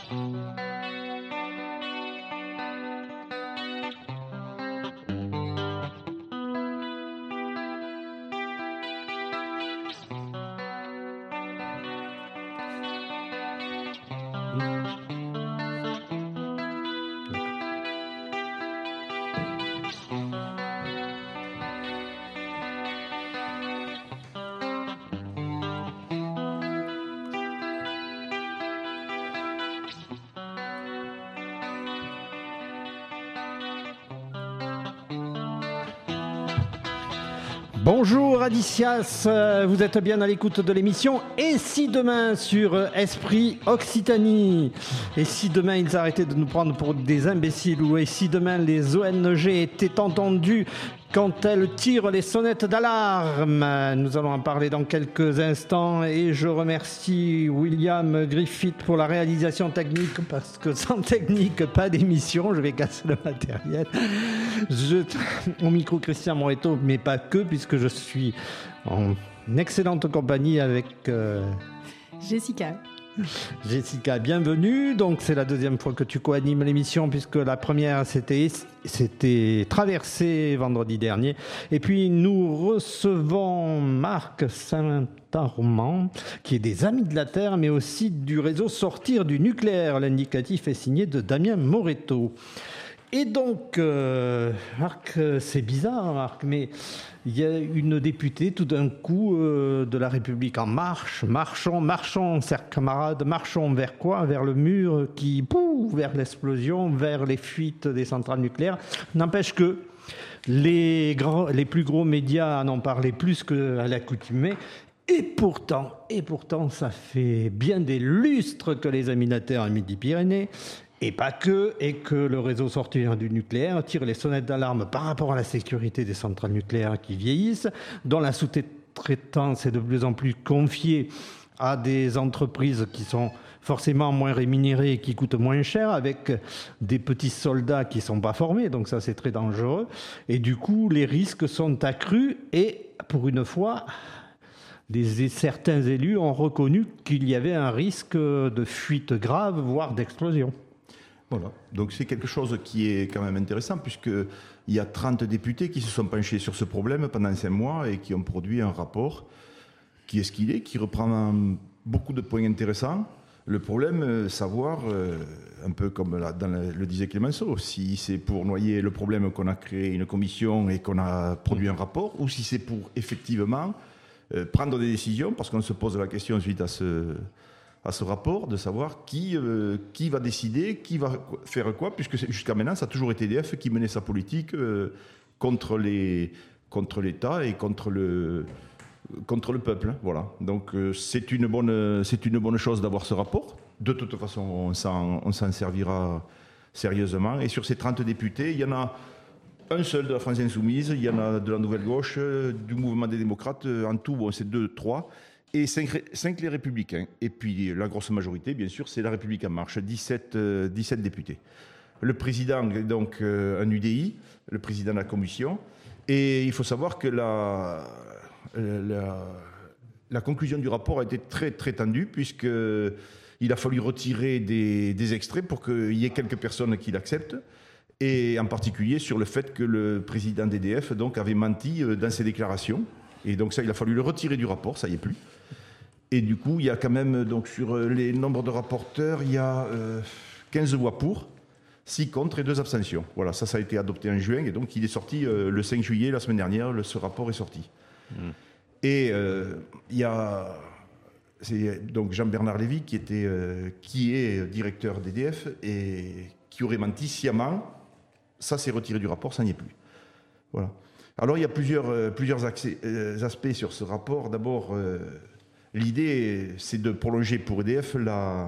Bonjour Adicias, vous êtes bien à l'écoute de l'émission Et si demain sur Esprit Occitanie? Et si demain ils arrêtaient de nous prendre pour des imbéciles? Ou et si demain les ONG étaient entendues quand elles tirent les sonnettes d'alarme? Nous allons en parler dans quelques instants et je remercie William Griffith pour la réalisation technique parce que sans technique, pas d'émission, je vais casser le matériel. Au micro Christian Moreto, mais pas que, puisque je suis en excellente compagnie avec Jessica. Jessica, bienvenue. Donc c'est la deuxième fois que tu co-animes l'émission, puisque la première c'était Traversée vendredi dernier. Et puis nous recevons Marc Saint-Armand, qui est des Amis de la Terre, mais aussi du réseau Sortir du nucléaire. L'indicatif est signé de Damien Moreto. Et donc, Marc, c'est bizarre, Marc, mais il y a une députée tout d'un coup de La République en marche. Marchons, chers camarades, marchons vers quoi? Vers le mur qui, vers l'explosion, vers les fuites des centrales nucléaires. N'empêche que les plus gros médias en ont parlé plus qu'à l'accoutumée. Et pourtant, ça fait bien des lustres que les Amis de la Terre en Midi-Pyrénées, et pas que, et que le réseau Sortir du nucléaire tire les sonnettes d'alarme par rapport à la sécurité des centrales nucléaires qui vieillissent, dont la sous-traitance est de plus en plus confiée à des entreprises qui sont forcément moins rémunérées et qui coûtent moins cher, avec des petits soldats qui ne sont pas formés, donc ça c'est très dangereux. Et du coup, les risques sont accrus et, pour une fois, certains élus ont reconnu qu'il y avait un risque de fuite grave, voire d'explosion. Voilà, donc c'est quelque chose qui est quand même intéressant puisqu'il y a 30 députés qui se sont penchés sur ce problème pendant 5 mois et qui ont produit un rapport qui est ce qu'il est, qui reprend beaucoup de points intéressants. Le problème, savoir, un peu comme le disait Clémenceau, si c'est pour noyer le problème qu'on a créé une commission et qu'on a produit un rapport, ou si c'est pour effectivement prendre des décisions, parce qu'on se pose la question suite à ce rapport, de savoir qui va décider, qui va faire quoi, puisque jusqu'à maintenant, ça a toujours été EDF qui menait sa politique contre l'État et contre le peuple. Voilà. Donc c'est une bonne chose d'avoir ce rapport. De toute façon, on s'en servira sérieusement. Et sur ces 30 députés, il y en a un seul de la France Insoumise, il y en a de la Nouvelle Gauche, du Mouvement des Démocrates, en tout, c'est 2, 3, et 5 les Républicains. Et puis la grosse majorité, bien sûr, c'est la République En Marche, 17 députés. Le président, donc un UDI, le président de la commission. Et il faut savoir que la conclusion du rapport a été très, très tendue, puisqu'il a fallu retirer des extraits pour qu'il y ait quelques personnes qui l'acceptent. Et en particulier sur le fait que le président d'EDF donc, avait menti dans ses déclarations. Et donc ça, il a fallu le retirer du rapport, ça y est plus. Et du coup, il y a quand même, donc, sur les nombres de rapporteurs, il y a 15 voix pour, 6 contre et 2 abstentions. Voilà, ça a été adopté en juin. Et donc, il est sorti le 5 juillet, la semaine dernière, ce rapport est sorti. Et il y a donc Jean-Bernard Lévy, qui est directeur d'EDF et qui aurait menti sciemment. Ça, c'est retiré du rapport, ça n'y est plus. Voilà. Alors, il y a plusieurs aspects sur ce rapport. D'abord, l'idée, c'est de prolonger pour EDF la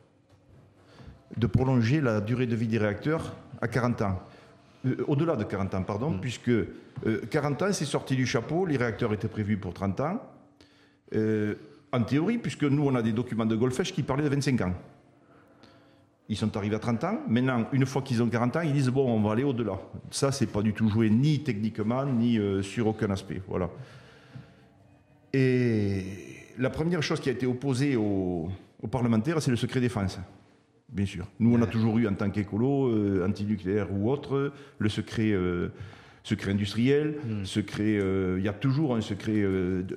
durée de vie des réacteurs à 40 ans. Au-delà de 40 ans, pardon, puisque 40 ans, c'est sorti du chapeau, les réacteurs étaient prévus pour 30 ans. En théorie, puisque nous, on a des documents de Goldfish qui parlaient de 25 ans. Ils sont arrivés à 30 ans. Maintenant, une fois qu'ils ont 40 ans, ils disent, bon, on va aller au-delà. Ça, c'est pas du tout joué ni techniquement, ni sur aucun aspect. Voilà. Et la première chose qui a été opposée aux parlementaires, c'est le secret défense. Bien sûr. Nous, on a toujours eu, en tant qu'écolo, antinucléaire ou autre, le secret industriel, il y a toujours un secret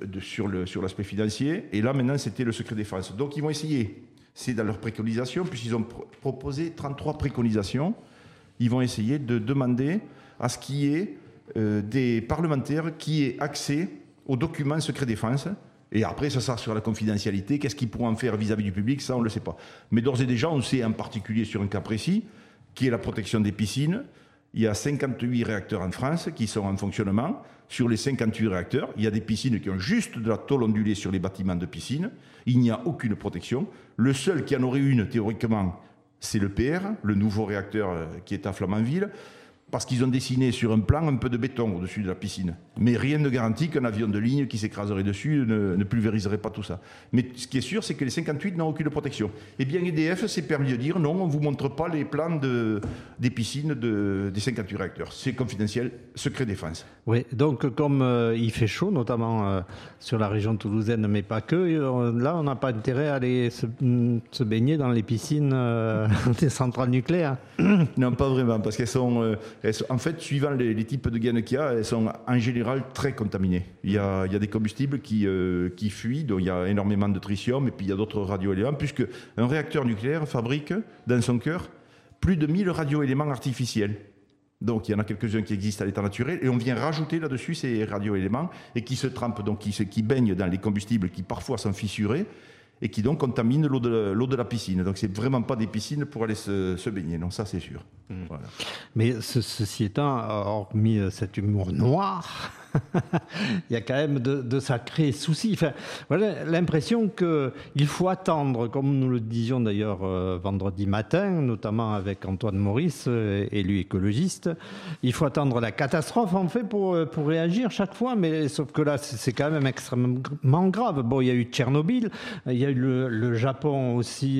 sur l'aspect financier. Et là, maintenant, c'était le secret défense. Donc, ils vont essayer, c'est dans leur préconisation, puisqu'ils ont proposé 33 préconisations, ils vont essayer de demander à ce qu'il y ait des parlementaires qui aient accès aux documents secret défense. Et après, ça sera sur la confidentialité. Qu'est-ce qu'ils pourront en faire vis-à-vis du public? Ça, on ne le sait pas. Mais d'ores et déjà, on sait en particulier sur un cas précis, qui est la protection des piscines. Il y a 58 réacteurs en France qui sont en fonctionnement. Sur les 58 réacteurs, il y a des piscines qui ont juste de la tôle ondulée sur les bâtiments de piscine. Il n'y a aucune protection. Le seul qui en aurait une, théoriquement, c'est le PR, le nouveau réacteur qui est à Flamanville, parce qu'ils ont dessiné sur un plan un peu de béton au-dessus de la piscine. Mais rien ne garantit qu'un avion de ligne qui s'écraserait dessus ne pulvériserait pas tout ça. Mais ce qui est sûr, c'est que les 58 n'ont aucune protection. Eh bien, EDF s'est permis de dire non, on ne vous montre pas les plans des piscines des 58 réacteurs. C'est confidentiel, secret défense. Oui, donc comme il fait chaud, notamment sur la région toulousaine, mais pas que, là, on n'a pas intérêt à aller se baigner dans les piscines des centrales nucléaires. Non, pas vraiment, parce qu'elles sont... en fait, suivant les types de gaines qu'il y a, elles sont en général très contaminées. Il y a des combustibles qui fuient, donc il y a énormément de tritium, et puis il y a d'autres radioéléments, puisque un réacteur nucléaire fabrique dans son cœur plus de 1000 radioéléments artificiels. Donc il y en a quelques-uns qui existent à l'état naturel, et on vient rajouter là-dessus ces radioéléments, et qui se trempent, donc qui baignent dans les combustibles qui parfois sont fissurés, et qui donc contaminent l'eau de la piscine. Donc c'est vraiment pas des piscines pour aller se baigner, non, ça c'est sûr. Voilà. Mais ceci étant, hormis cet humour noir, il y a quand même de sacrés soucis. Enfin, voilà l'impression qu'il faut attendre, comme nous le disions d'ailleurs vendredi matin, notamment avec Antoine Maurice, élu écologiste, il faut attendre la catastrophe en fait pour réagir chaque fois, mais sauf que là c'est quand même extrêmement grave. Bon, il y a eu Tchernobyl, il y a eu le Japon aussi,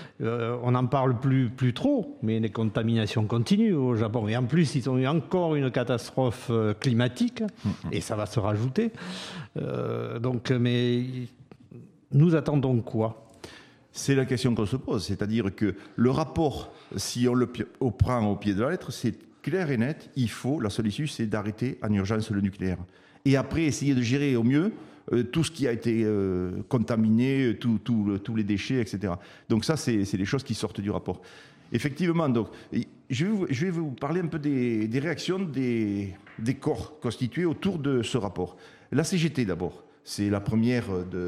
on n'en parle plus trop, mais les contaminations continuent au Japon. Et en plus, ils ont eu encore une catastrophe climatique. Et ça va se rajouter. Mais nous attendons quoi? C'est la question qu'on se pose. C'est-à-dire que le rapport, si on le prend au pied de la lettre, c'est clair et net. La seule issue, c'est d'arrêter en urgence le nucléaire. Et après, essayer de gérer au mieux tout ce qui a été contaminé, tous les déchets, etc. Donc ça, c'est les choses qui sortent du rapport. Effectivement, donc, je vais vous parler un peu des réactions des corps constitués autour de ce rapport. La CGT d'abord, c'est le premier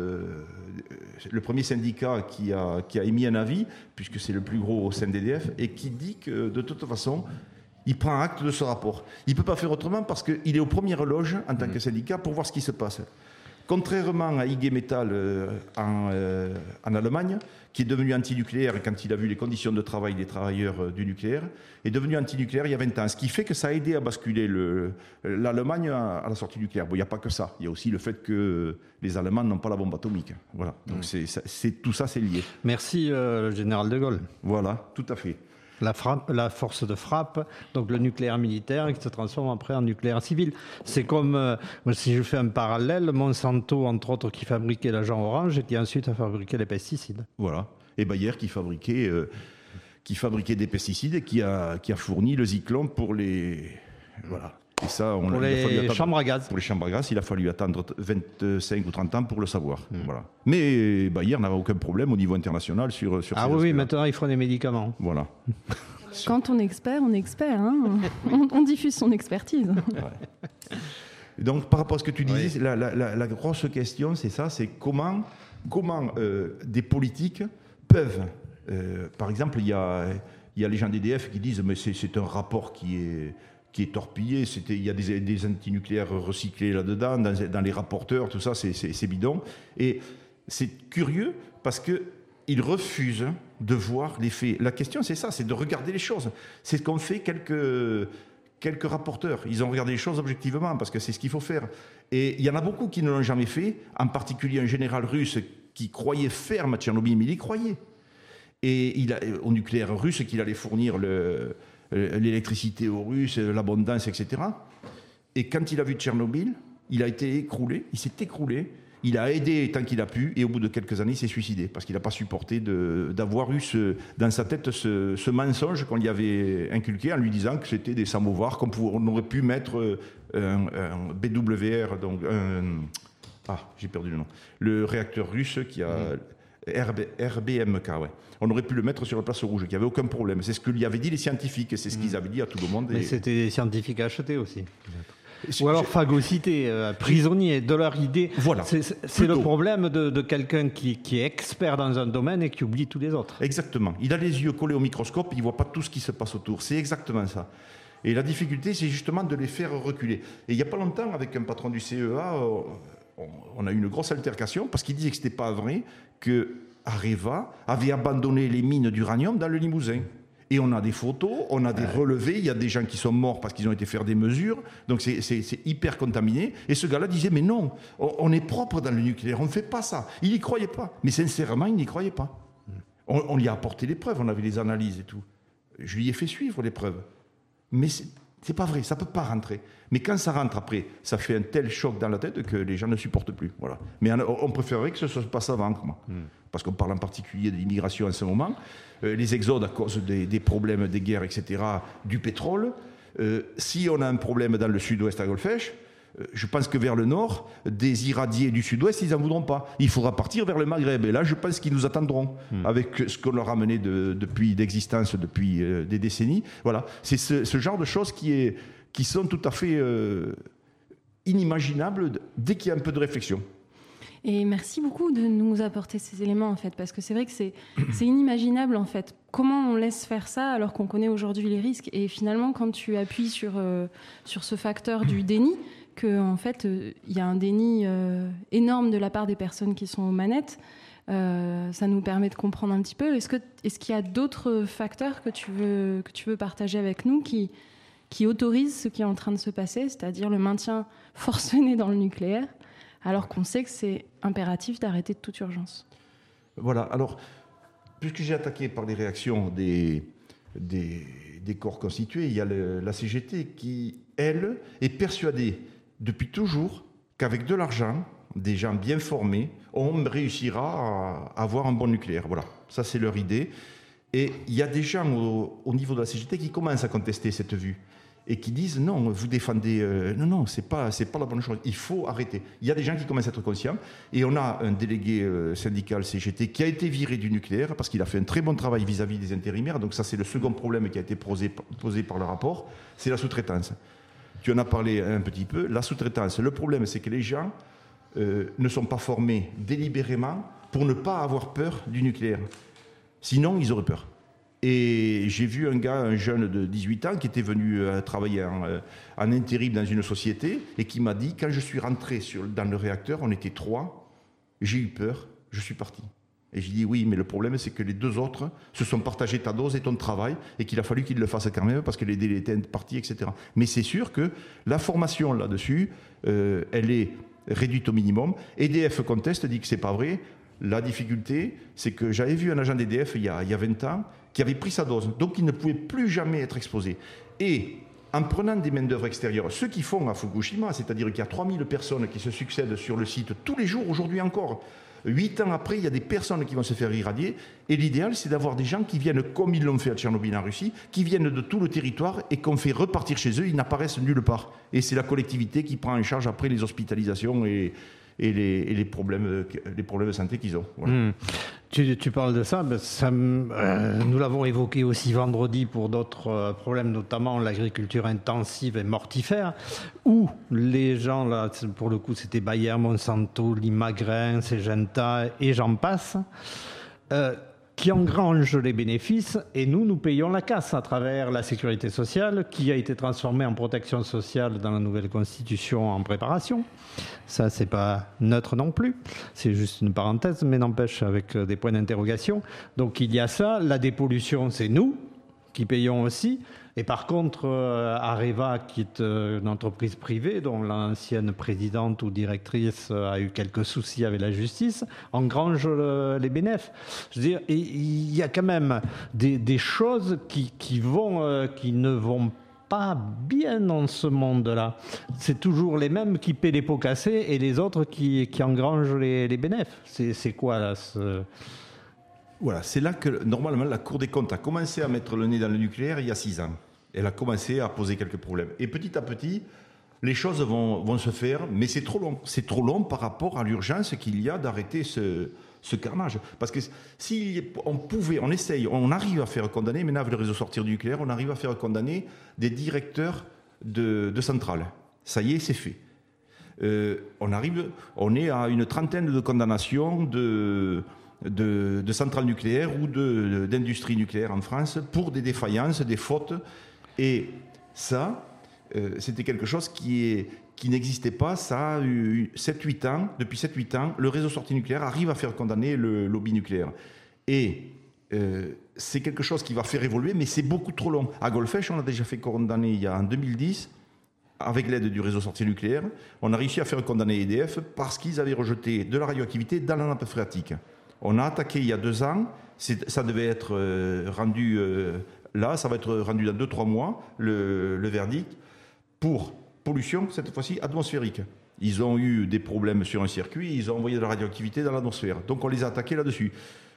syndicat qui a émis un avis, puisque c'est le plus gros au sein d'EDF, et qui dit que de toute façon, il prend acte de ce rapport. Il ne peut pas faire autrement parce qu'il est aux premières loges en tant que syndicat pour voir ce qui se passe. Contrairement à IG Metall en Allemagne, qui est devenu antinucléaire quand il a vu les conditions de travail des travailleurs du nucléaire, est devenu antinucléaire il y a 20 ans. Ce qui fait que ça a aidé à basculer l'Allemagne à la sortie nucléaire. Bon, il n'y a pas que ça. Il y a aussi le fait que les Allemands n'ont pas la bombe atomique. Voilà. Donc tout ça, c'est lié. Merci, le général de Gaulle. Voilà, tout à fait. La force de frappe, donc le nucléaire militaire qui se transforme après en nucléaire civil. C'est comme, si je fais un parallèle, Monsanto, entre autres, qui fabriquait l'agent orange et qui ensuite a fabriqué les pesticides. Voilà. Et Bayer qui fabriquait des pesticides et qui a fourni le Zyklon pour les... Voilà. Et ça, pour les chambres à gaz. Pour les chambres à gaz, il a fallu attendre 25 ou 30 ans pour le savoir. Voilà. Mais Bayer n'avait aucun problème au niveau international sur Ah oui, maintenant ils font des médicaments. Voilà. Quand on est expert, on est expert. Hein. On diffuse son expertise. Ouais. Donc par rapport à ce que tu disais, la grosse question, c'est ça, c'est comment des politiques peuvent... par exemple, il y a les gens d'EDF qui disent mais c'est un rapport qui est torpillé, il y a des antinucléaires recyclés là-dedans, dans les rapporteurs, tout ça, c'est bidon. Et c'est curieux parce qu'ils refusent de voir les faits. La question, c'est ça, c'est de regarder les choses. C'est ce qu'ont fait quelques rapporteurs. Ils ont regardé les choses objectivement parce que c'est ce qu'il faut faire. Et il y en a beaucoup qui ne l'ont jamais fait, en particulier un général russe qui croyait ferme à Tchernobyl, mais il y croyait. Et au nucléaire russe, qu'il allait fournir l'électricité aux Russes, l'abondance, etc. Et quand il a vu Tchernobyl, il s'est écroulé, Il a aidé tant qu'il a pu et au bout de quelques années, il s'est suicidé parce qu'il n'a pas supporté d'avoir eu dans sa tête ce mensonge qu'on lui avait inculqué en lui disant que c'était des samovars, qu'on aurait pu mettre un BWR, donc j'ai perdu le nom, le réacteur russe qui a RBMK, ouais. On aurait pu le mettre sur la place rouge, qu'il n'y avait aucun problème. C'est ce que lui avaient dit les scientifiques, c'est ce qu'ils avaient dit à tout le monde. Mais c'était des scientifiques achetés aussi. Ou alors phagocytés, prisonniers de leur idée. Voilà. C'est le problème de quelqu'un qui est expert dans un domaine et qui oublie tous les autres. Exactement. Il a les yeux collés au microscope, il ne voit pas tout ce qui se passe autour. C'est exactement ça. Et la difficulté, c'est justement de les faire reculer. Et il n'y a pas longtemps, avec un patron du CEA, on a eu une grosse altercation parce qu'il disait que ce n'était pas vrai que Areva avait abandonné les mines d'uranium dans le Limousin. Et on a des photos, on a des relevés, il y a des gens qui sont morts parce qu'ils ont été faire des mesures, donc c'est hyper contaminé. Et ce gars-là disait, mais non, on est propre dans le nucléaire, on ne fait pas ça. Il n'y croyait pas, mais sincèrement, il n'y croyait pas. On lui a apporté les preuves, on avait les analyses et tout. Je lui ai fait suivre les preuves. Mais c'est pas vrai, ça ne peut pas rentrer. Mais quand ça rentre après, ça fait un tel choc dans la tête que les gens ne supportent plus. Voilà. Mais on préférerait que ce se passe avant, parce qu'on parle en particulier de l'immigration en ce moment, les exodes à cause des problèmes des guerres, etc., du pétrole. Si on a un problème dans le sud-ouest à Golfech, je pense que vers le nord, des irradiés du sud-ouest, ils n'en voudront pas. Il faudra partir vers le Maghreb. Et là, je pense qu'ils nous attendront avec ce qu'on leur a mené d'existence depuis des décennies. Voilà. C'est ce genre de choses qui sont tout à fait inimaginables dès qu'il y a un peu de réflexion. Et merci beaucoup de nous apporter ces éléments, en fait, parce que c'est vrai que c'est inimaginable, en fait. Comment on laisse faire ça alors qu'on connaît aujourd'hui les risques ? Et finalement, quand tu appuies sur ce facteur du déni, qu'en fait, il y a un déni énorme de la part des personnes qui sont aux manettes, ça nous permet de comprendre un petit peu. Est-ce qu'il y a d'autres facteurs que tu veux partager avec nous qui autorisent ce qui est en train de se passer, c'est-à-dire le maintien forcené dans le nucléaire, alors qu'on sait que c'est impératif d'arrêter de toute urgence. Voilà, alors, puisque j'ai attaqué par les réactions des corps constitués, il y a la CGT qui, elle, est persuadée depuis toujours qu'avec de l'argent, des gens bien formés, on réussira à avoir un bon nucléaire. Voilà, ça c'est leur idée. Et il y a des gens au niveau de la CGT qui commencent à contester cette vue et qui disent non, vous défendez... non, c'est pas la bonne chose, il faut arrêter. Il y a des gens qui commencent à être conscients et on a un délégué syndical CGT qui a été viré du nucléaire parce qu'il a fait un très bon travail vis-à-vis des intérimaires. Donc ça, c'est le second problème qui a été posé par le rapport, c'est la sous-traitance. Tu en as parlé un petit peu, la sous-traitance. Le problème, c'est que les gens ne sont pas formés délibérément pour ne pas avoir peur du nucléaire. Sinon, ils auraient peur. Et j'ai vu un jeune de 18 ans qui était venu travailler en intérim dans une société et qui m'a dit, quand je suis rentré dans le réacteur, on était 3, j'ai eu peur, je suis parti. Et j'ai dit oui, mais le problème c'est que les 2 autres se sont partagés ta dose et ton travail et qu'il a fallu qu'ils le fassent quand même parce que les délais étaient partis, etc. Mais c'est sûr que la formation là-dessus, elle est réduite au minimum. EDF conteste, dit que c'est pas vrai. La difficulté, c'est que j'avais vu un agent d'EDF il y a 20 ans qui avait pris sa dose, donc il ne pouvait plus jamais être exposé. Et en prenant des main-d'œuvre extérieures, ceux qui font à Fukushima, c'est-à-dire qu'il y a 3000 personnes qui se succèdent sur le site tous les jours, aujourd'hui encore. 8 ans après, il y a des personnes qui vont se faire irradier. Et l'idéal, c'est d'avoir des gens qui viennent, comme ils l'ont fait à Tchernobyl en Russie, qui viennent de tout le territoire et qu'on fait repartir chez eux, ils n'apparaissent nulle part. Et c'est la collectivité qui prend en charge après les hospitalisations et les problèmes de santé qu'ils ont. Voilà. Tu parles de ça, nous l'avons évoqué aussi vendredi pour d'autres problèmes, notamment l'agriculture intensive et mortifère, où les gens, là, pour le coup, c'était Bayer, Monsanto, Limagrain, Syngenta et j'en passe, qui engrangent les bénéfices et nous payons la casse à travers la sécurité sociale qui a été transformée en protection sociale dans la nouvelle constitution en préparation. Ça, c'est pas neutre non plus. C'est juste une parenthèse, mais n'empêche avec des points d'interrogation. Donc il y a ça. La dépollution, c'est nous qui payons aussi. Et par contre, Areva, qui est une entreprise privée, dont l'ancienne présidente ou directrice a eu quelques soucis avec la justice, engrange les bénéfices. Je veux dire, il y a quand même des choses qui ne vont pas bien dans ce monde-là. C'est toujours les mêmes qui paient les pots cassés et les autres qui engrangent les bénéfices. C'est quoi là Voilà, c'est là que normalement la Cour des comptes a commencé à mettre le nez dans le nucléaire il y a 6 ans. Elle a commencé à poser quelques problèmes. Et petit à petit, les choses vont se faire, mais c'est trop long. C'est trop long par rapport à l'urgence qu'il y a d'arrêter ce carnage. Parce que si on essaye, on arrive à faire condamner, maintenant avec le réseau sortir du nucléaire, on arrive à faire condamner des directeurs de centrales. Ça y est, c'est fait. On est à une trentaine de condamnations de centrales nucléaires ou d'industries nucléaires en France pour des défaillances, des fautes. Et ça, c'était quelque chose qui n'existait pas. Ça a eu 7-8 ans. Depuis 7-8 ans, le réseau sorti nucléaire arrive à faire condamner le lobby nucléaire. Et c'est quelque chose qui va faire évoluer, mais c'est beaucoup trop long. À Golfech, on a déjà fait condamner en 2010, avec l'aide du réseau sorti nucléaire, on a réussi à faire condamner EDF parce qu'ils avaient rejeté de la radioactivité dans la nappe phréatique. On a attaqué il y a 2 ans, ça devait être rendu... Là, ça va être rendu dans 2-3 mois, le verdict, pour pollution, cette fois-ci, atmosphérique. Ils ont eu des problèmes sur un circuit, ils ont envoyé de la radioactivité dans l'atmosphère. Donc on les a attaqués là-dessus.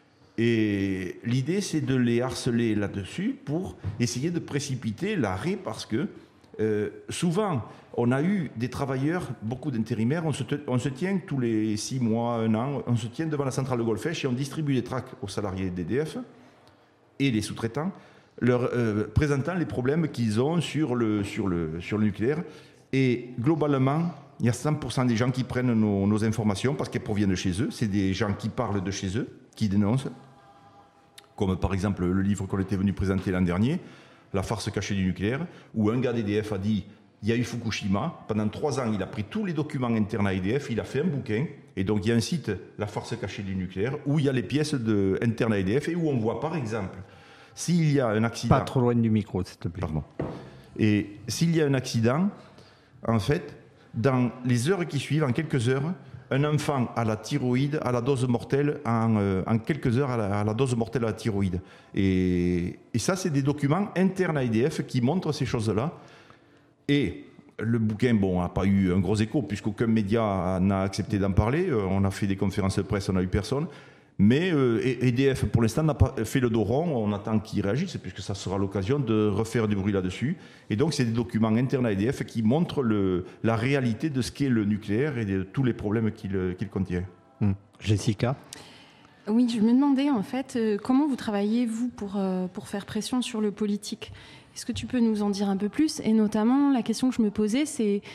Et l'idée, c'est de les harceler là-dessus pour essayer de précipiter l'arrêt, parce que souvent, on a eu des travailleurs, beaucoup d'intérimaires, on se tient tous les 6 mois, 1 an, on se tient devant la centrale de Golfech et on distribue des tracts aux salariés d'EDF et les sous-traitants, leur présentant les problèmes qu'ils ont sur le nucléaire. Et globalement, il y a 100% des gens qui prennent nos informations parce qu'elles proviennent de chez eux. C'est des gens qui parlent de chez eux, qui dénoncent. Comme par exemple le livre qu'on était venu présenter l'an dernier, La farce cachée du nucléaire, où un gars d'EDF a dit il y a eu Fukushima. Pendant 3 ans, il a pris tous les documents internes à EDF, il a fait un bouquin. Et donc il y a un site, La farce cachée du nucléaire, où il y a les pièces internes à EDF et où on voit par exemple, s'il y a un accident... Pas trop loin du micro, s'il te plaît. Pardon. Et s'il y a un accident, en fait, dans les heures qui suivent, en quelques heures, un enfant a la thyroïde à la dose mortelle, en quelques heures à la dose mortelle à la thyroïde. Et ça, c'est des documents internes à EDF qui montrent ces choses-là. Et le bouquin, n'a pas eu un gros écho, puisqu'aucun média n'a accepté d'en parler. On a fait des conférences de presse, on n'a eu personne. Mais EDF, pour l'instant, n'a pas fait le dos rond. On attend qu'ils réagissent, puisque ça sera l'occasion de refaire du bruit là-dessus. Et donc, c'est des documents internes à EDF qui montrent la réalité de ce qu'est le nucléaire et de tous les problèmes qu'il contient. Jessica ? Oui, je me demandais, en fait, comment vous travaillez, vous, pour faire pression sur le politique ? Est-ce que tu peux nous en dire un peu plus ? Et notamment, la question que je me posais, c'est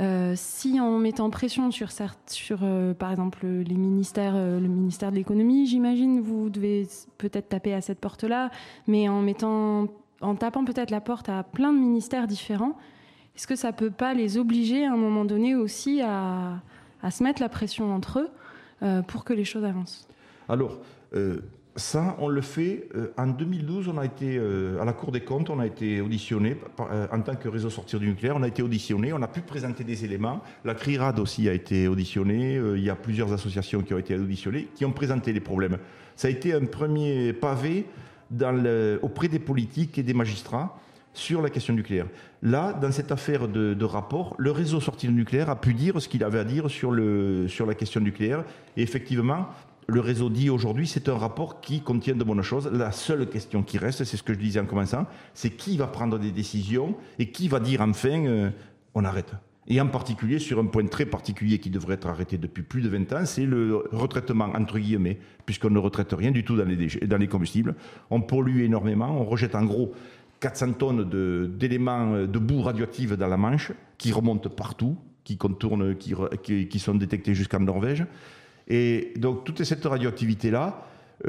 si en mettant pression sur par exemple, les ministères, le ministère de l'économie, j'imagine, vous devez peut-être taper à cette porte-là, mais en tapant peut-être la porte à plein de ministères différents, est-ce que ça ne peut pas les obliger à un moment donné aussi à se mettre la pression entre eux pour que les choses avancent ? Alors, ça, on le fait. En 2012, on a été à la Cour des comptes, on a été auditionné en tant que réseau sortir du nucléaire. On a été auditionné, on a pu présenter des éléments. La CRIRAD aussi a été auditionnée. Il y a plusieurs associations qui ont été auditionnées, qui ont présenté les problèmes. Ça a été un premier pavé auprès des politiques et des magistrats sur la question nucléaire. Là, dans cette affaire de rapport, le réseau sortir du nucléaire a pu dire ce qu'il avait à dire sur la question nucléaire. Et effectivement, le réseau dit aujourd'hui, c'est un rapport qui contient de bonnes choses. La seule question qui reste, c'est ce que je disais en commençant, c'est qui va prendre des décisions et qui va dire enfin, on arrête. Et en particulier, sur un point très particulier qui devrait être arrêté depuis plus de 20 ans, c'est le retraitement, entre guillemets, puisqu'on ne retraite rien du tout dans les combustibles. On pollue énormément, on rejette en gros 400 tonnes d'éléments de boue radioactive dans la Manche, qui remontent partout, qui contournent, qui sont détectés jusqu'en Norvège. Et donc, toute cette radioactivité-là,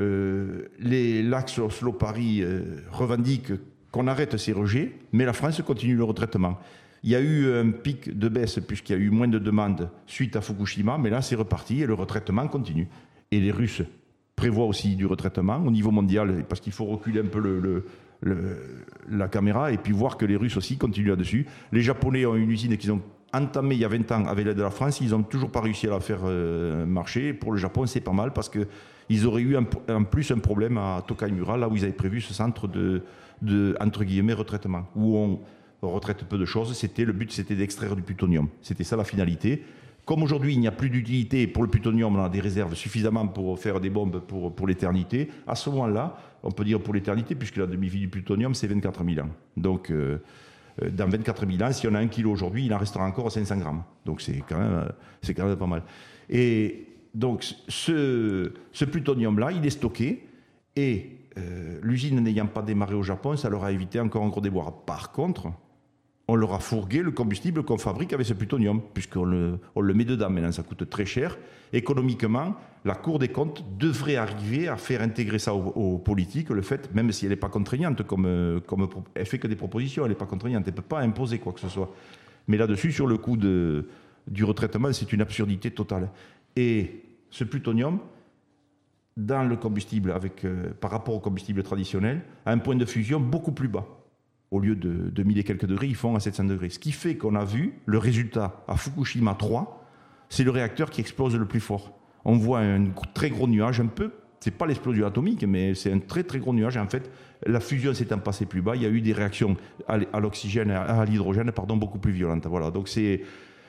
l'axe Oslo-Paris revendique qu'on arrête ces rejets, mais la France continue le retraitement. Il y a eu un pic de baisse puisqu'il y a eu moins de demandes suite à Fukushima, mais là, c'est reparti et le retraitement continue. Et les Russes prévoient aussi du retraitement au niveau mondial, parce qu'il faut reculer un peu la caméra et puis voir que les Russes aussi continuent là-dessus. Les Japonais ont une usine qu'ils ont entamé il y a 20 ans avec l'aide de la France, ils n'ont toujours pas réussi à la faire marcher. Pour le Japon, c'est pas mal parce qu'ils auraient eu en plus un problème à Tokaimura, là où ils avaient prévu ce centre de entre guillemets, retraitement, où on retraite peu de choses. Le but, c'était d'extraire du plutonium. C'était ça la finalité. Comme aujourd'hui, il n'y a plus d'utilité pour le plutonium, on a des réserves suffisamment pour faire des bombes pour l'éternité. À ce moment-là, on peut dire pour l'éternité, puisque la demi-vie du plutonium, c'est 24 000 ans. Donc, dans 24 000 ans, si on a 1 kilo aujourd'hui, il en restera encore 500 grammes. Donc, c'est quand même pas mal. Et donc, ce plutonium-là, il est stocké. Et l'usine n'ayant pas démarré au Japon, ça leur a évité encore un gros déboire. Par contre, on leur a fourgué le combustible qu'on fabrique avec ce plutonium, puisqu'on le met dedans. Maintenant, ça coûte très cher. Économiquement, la Cour des comptes devrait arriver à faire intégrer ça aux politiques, le fait, même si elle n'est pas contraignante, elle ne fait que des propositions, elle n'est pas contraignante, elle ne peut pas imposer quoi que ce soit. Mais là-dessus, sur le coût du retraitement, c'est une absurdité totale. Et ce plutonium, dans le combustible, par rapport au combustible traditionnel, a un point de fusion beaucoup plus bas. Au lieu de 1000 et quelques degrés, ils font à 700 degrés. Ce qui fait qu'on a vu le résultat à Fukushima 3, c'est le réacteur qui explose le plus fort. On voit un très gros nuage, c'est pas l'explosion atomique, mais c'est un très très gros nuage. En fait, la fusion s'étant passée plus bas, il y a eu des réactions à l'oxygène, à l'hydrogène, beaucoup plus violentes. Voilà. Donc c'est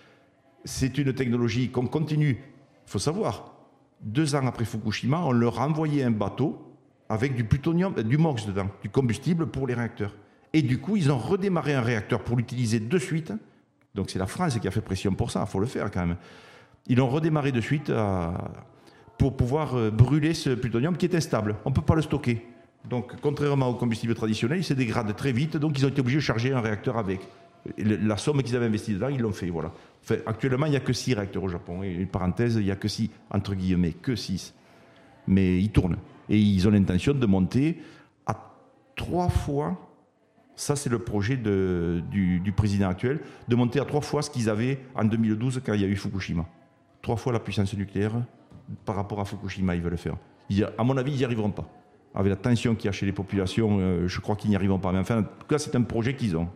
une technologie qu'on continue. Il faut savoir, 2 ans après Fukushima, on leur a envoyé un bateau avec du plutonium, du MOX dedans, du combustible pour les réacteurs. Et du coup, ils ont redémarré un réacteur pour l'utiliser de suite. Donc c'est la France qui a fait pression pour ça, il faut le faire quand même. Ils l'ont redémarré de suite pour pouvoir brûler ce plutonium qui est instable. On ne peut pas le stocker. Donc contrairement au combustible traditionnel, il se dégrade très vite, donc ils ont été obligés de charger un réacteur avec. La somme qu'ils avaient investie dedans, ils l'ont fait. Voilà. Enfin, actuellement, il n'y a que 6 réacteurs au Japon. Et une parenthèse, il n'y a que 6, entre guillemets, que 6. Mais ils tournent. Et ils ont l'intention de monter à 3 fois... Ça, c'est le projet du président actuel, de monter à 3 fois ce qu'ils avaient en 2012 quand il y a eu Fukushima. 3 fois la puissance nucléaire par rapport à Fukushima, ils veulent le faire. À mon avis, ils n'y arriveront pas. Avec la tension qu'il y a chez les populations, je crois qu'ils n'y arriveront pas. Mais enfin, en tout cas, c'est un projet qu'ils ont.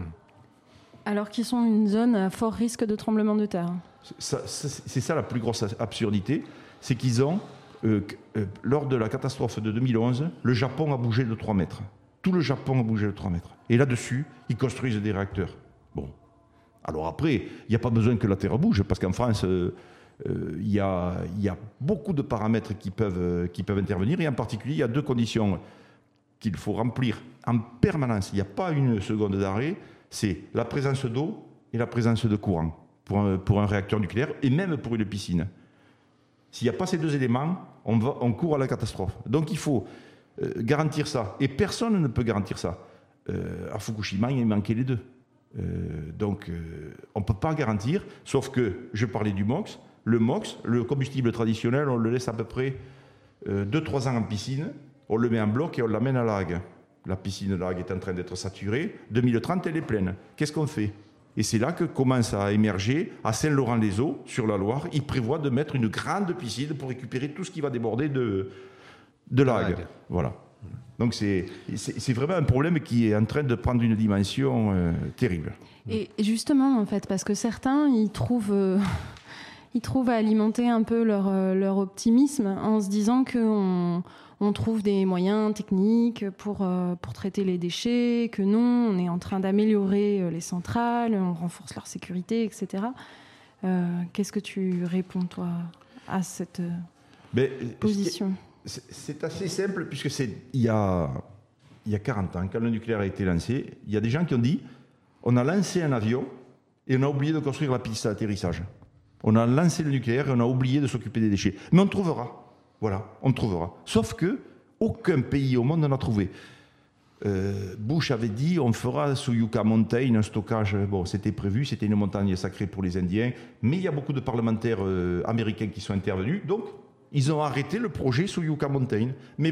Alors qu'ils sont une zone à fort risque de tremblement de terre. C'est ça la plus grosse absurdité, c'est qu'ils ont, lors de la catastrophe de 2011, le Japon a bougé de 3 mètres. Tout le Japon a bougé de 3 mètres. Et là-dessus, ils construisent des réacteurs. Bon. Alors après, il n'y a pas besoin que la Terre bouge, parce qu'en France, il y a beaucoup de paramètres qui peuvent intervenir, et en particulier, il y a 2 conditions qu'il faut remplir en permanence. Il n'y a pas une seconde d'arrêt, c'est la présence d'eau et la présence de courant pour un réacteur nucléaire, et même pour une piscine. S'il n'y a pas ces 2 éléments, on court à la catastrophe. Donc il faut... garantir ça. Et personne ne peut garantir ça. À Fukushima, il manquait les 2. Donc, on ne peut pas garantir, sauf que, je parlais du MOX. Le MOX, le combustible traditionnel, on le laisse à peu près 2-3 ans en piscine, on le met en bloc et on l'amène à Lague. La piscine de Lague est en train d'être saturée. 2030, elle est pleine. Qu'est-ce qu'on fait ? Et c'est là que commence à émerger, à Saint-Laurent-les-Eaux, sur la Loire, ils prévoient de mettre une grande piscine pour récupérer tout ce qui va déborder de Lague. Voilà. Donc c'est vraiment un problème qui est en train de prendre une dimension terrible. Et justement, en fait, parce que certains, ils trouvent à alimenter un peu leur optimisme en se disant qu'on trouve des moyens techniques pour traiter les déchets, que non, on est en train d'améliorer les centrales, on renforce leur sécurité, etc. Qu'est-ce que tu réponds, toi, à cette position ? C'est assez simple, puisque il y a 40 ans, quand le nucléaire a été lancé, il y a des gens qui ont dit on a lancé un avion et on a oublié de construire la piste d'atterrissage. On a lancé le nucléaire et on a oublié de s'occuper des déchets. Mais on trouvera. Voilà, on trouvera. Sauf que aucun pays au monde n'en a trouvé. Bush avait dit on fera sous Yucca Mountain un stockage. Bon, c'était prévu, c'était une montagne sacrée pour les Indiens. Mais il y a beaucoup de parlementaires américains qui sont intervenus. Donc, ils ont arrêté le projet sous Yucca Mountain. Mais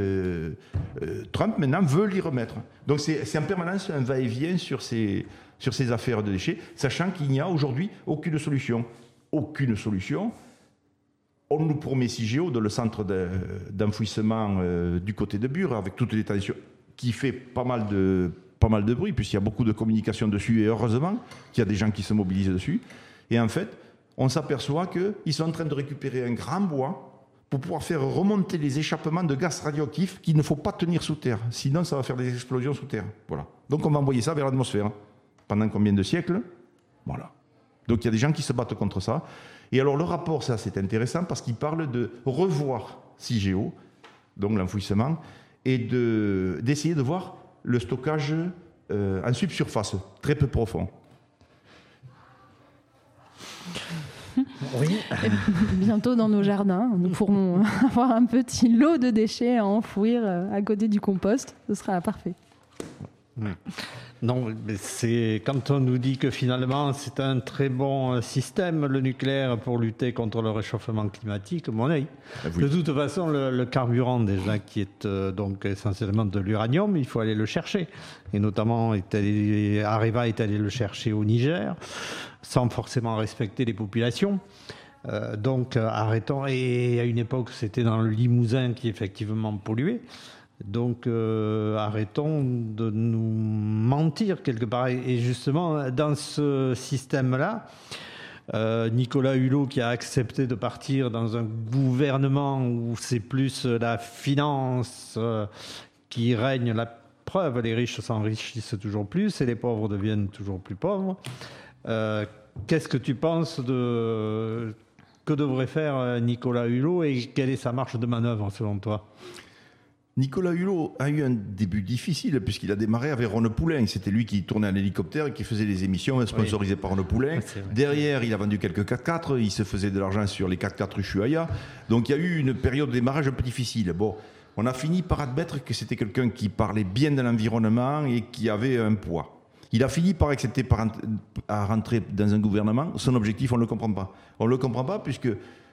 Trump, maintenant, veut l'y remettre. Donc c'est en permanence un va-et-vient sur ces affaires de déchets, sachant qu'il n'y a aujourd'hui aucune solution. Aucune solution. On nous promet CIGEO, le centre d'enfouissement du côté de Bure, avec toutes les tensions, qui fait pas mal de bruit, puisqu'il y a beaucoup de communication dessus, et heureusement qu'il y a des gens qui se mobilisent dessus. Et en fait, on s'aperçoit qu'ils sont en train de récupérer un grand bois pour pouvoir faire remonter les échappements de gaz radioactifs qu'il ne faut pas tenir sous terre. Sinon, ça va faire des explosions sous terre. Voilà. Donc, on va envoyer ça vers l'atmosphère. Pendant combien de siècles ? Voilà. Donc, il y a des gens qui se battent contre ça. Et alors, le rapport, ça, c'est intéressant parce qu'il parle de revoir CIGEO, donc l'enfouissement, et d'essayer de voir le stockage en subsurface, très peu profond. Oui. Bientôt dans nos jardins, nous pourrons avoir un petit lot de déchets à enfouir à côté du compost. Ce sera parfait. Non, mais c'est quand on nous dit que finalement c'est un très bon système, le nucléaire, pour lutter contre le réchauffement climatique, mon avis. Oui. De toute façon, le carburant déjà qui est donc essentiellement de l'uranium, il faut aller le chercher. Et notamment, Areva est allé le chercher au Niger, sans forcément respecter les populations. Donc arrêtons. Et à une époque, c'était dans le Limousin qui effectivement polluait. Donc arrêtons de nous mentir quelque part. Et justement, dans ce système-là, Nicolas Hulot qui a accepté de partir dans un gouvernement où c'est plus la finance qui règne, la preuve, les riches s'enrichissent toujours plus et les pauvres deviennent toujours plus pauvres. Qu'est-ce que tu penses que devrait faire Nicolas Hulot et quelle est sa marge de manœuvre selon toi ? Nicolas Hulot a eu un début difficile puisqu'il a démarré avec Ron Poulain. C'était lui qui tournait en hélicoptère et qui faisait des émissions sponsorisées par Ron Poulain. Derrière, il a vendu quelques 4x4. Il se faisait de l'argent sur les 4x4 Ushuaïa. Donc il y a eu une période de démarrage un peu difficile. Bon, on a fini par admettre que c'était quelqu'un qui parlait bien de l'environnement et qui avait un poids. Il a fini par accepter à rentrer dans un gouvernement. Son objectif, on ne le comprend pas. On ne le comprend pas puisque...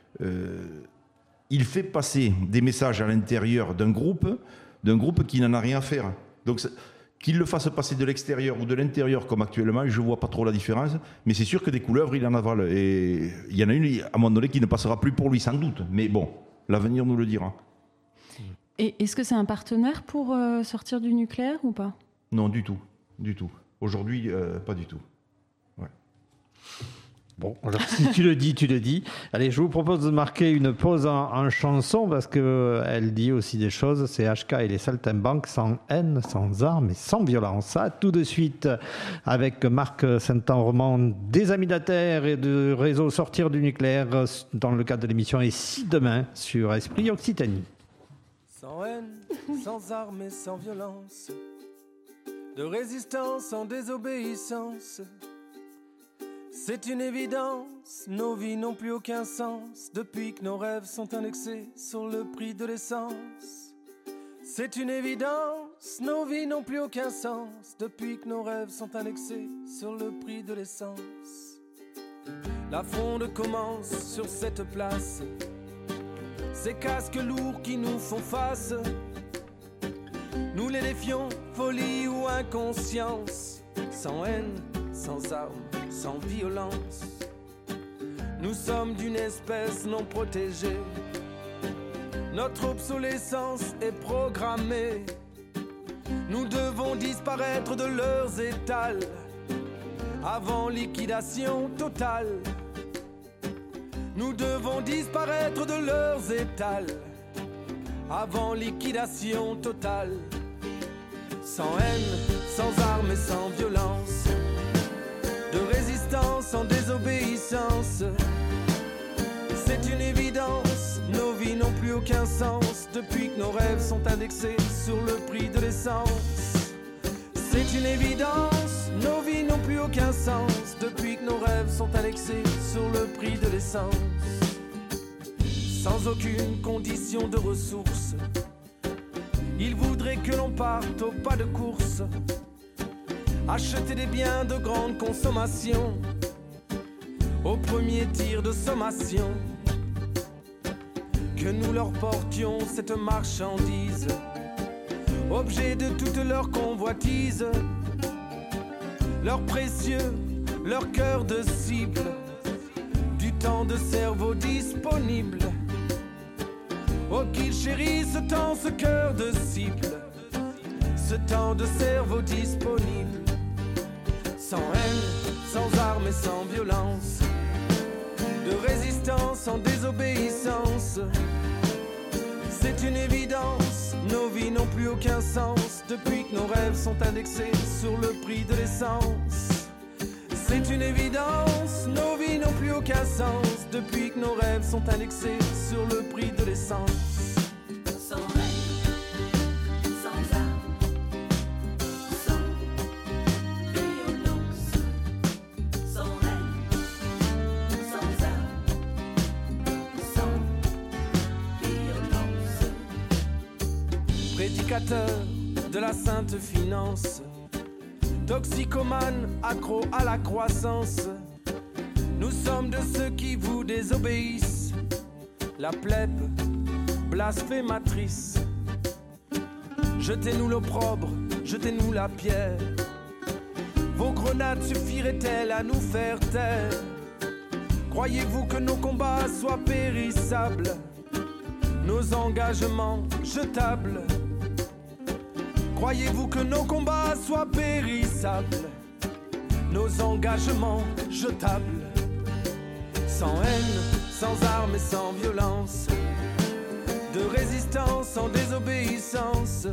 il fait passer des messages à l'intérieur d'un groupe qui n'en a rien à faire. Donc, qu'il le fasse passer de l'extérieur ou de l'intérieur, comme actuellement, je ne vois pas trop la différence. Mais c'est sûr que des couleuvres, il en avale. Et il y en a une, à un moment donné, qui ne passera plus pour lui, sans doute. Mais bon, l'avenir nous le dira. Et est-ce que c'est un partenaire pour sortir du nucléaire ou pas ? Non, du tout. Du tout. Aujourd'hui, pas du tout. Ouais. Bon, alors si tu le dis, tu le dis. Allez, je vous propose de marquer une pause en chanson parce qu'elle dit aussi des choses. C'est HK et les Saltimbanques, sans haine, sans armes et sans violence. Ça, tout de suite avec Marc Saint-Amand des Amis de la Terre et du réseau Sortir du nucléaire dans le cadre de l'émission Et si demain sur Esprit Occitanie. Sans haine, sans armes et sans violence, de résistance sans désobéissance. C'est une évidence, nos vies n'ont plus aucun sens depuis que nos rêves sont indexés sur le prix de l'essence. C'est une évidence, nos vies n'ont plus aucun sens depuis que nos rêves sont indexés sur le prix de l'essence. La fronde commence sur cette place, ces casques lourds qui nous font face. Nous les défions, folie ou inconscience, sans haine, sans armes, sans violence. Nous sommes d'une espèce non protégée. Notre obsolescence est programmée. Nous devons disparaître de leurs étals avant liquidation totale. Nous devons disparaître de leurs étals avant liquidation totale. Sans haine, sans armes et sans violence, de résistance sans désobéissance. C'est une évidence, nos vies n'ont plus aucun sens depuis que nos rêves sont indexés sur le prix de l'essence. C'est une évidence, nos vies n'ont plus aucun sens depuis que nos rêves sont indexés sur le prix de l'essence. Sans aucune condition de ressources, ils voudraient que l'on parte au pas de course, acheter des biens de grande consommation au premier tir de sommation. Que nous leur portions cette marchandise, objet de toute leur convoitise, leur précieux, leur cœur de cible, du temps de cerveau disponible. Oh qu'ils chérissent ce temps, ce cœur de cible, ce temps de cerveau disponible. Sans haine, sans armes et sans violence, de résistance sans désobéissance. C'est une évidence, nos vies n'ont plus aucun sens depuis que nos rêves sont indexés sur le prix de l'essence. C'est une évidence, nos vies n'ont plus aucun sens depuis que nos rêves sont indexés sur le prix de l'essence. Sans rêve, sans armes, sans violence. Sans rêve, sans armes, sans violence. Prédicateur de la sainte finance, toxicomane, accro à la croissance, nous sommes de ceux qui vous désobéissent. La plèbe blasphématrice. Jetez-nous l'opprobre, jetez-nous la pierre. Vos grenades suffiraient-elles à nous faire taire? Croyez-vous que nos combats soient périssables, nos engagements jetables? Croyez-vous que nos combats soient périssables, nos engagements jetables? Sans haine, sans armes et sans violence, de résistance en désobéissance.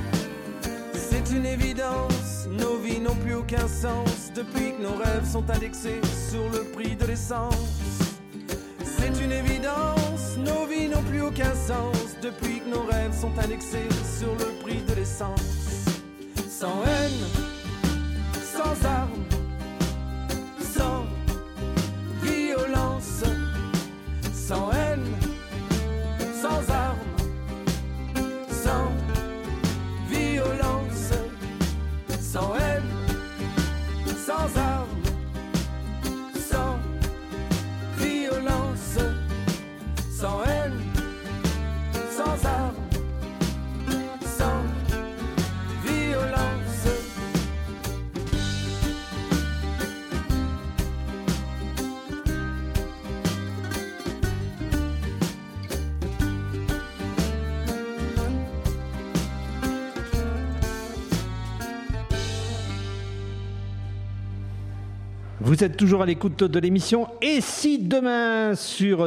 C'est une évidence, nos vies n'ont plus aucun sens depuis que nos rêves sont indexés sur le prix de l'essence. C'est une évidence, nos vies n'ont plus aucun sens depuis que nos rêves sont indexés sur le prix de l'essence. Sans haine, sans armes, sans violence. Sans haine, sans armes, sans violence. Sans haine, sans armes, sans violence. Sans haine, sans armes, sans violence. Vous êtes toujours à l'écoute de l'émission Et si demain sur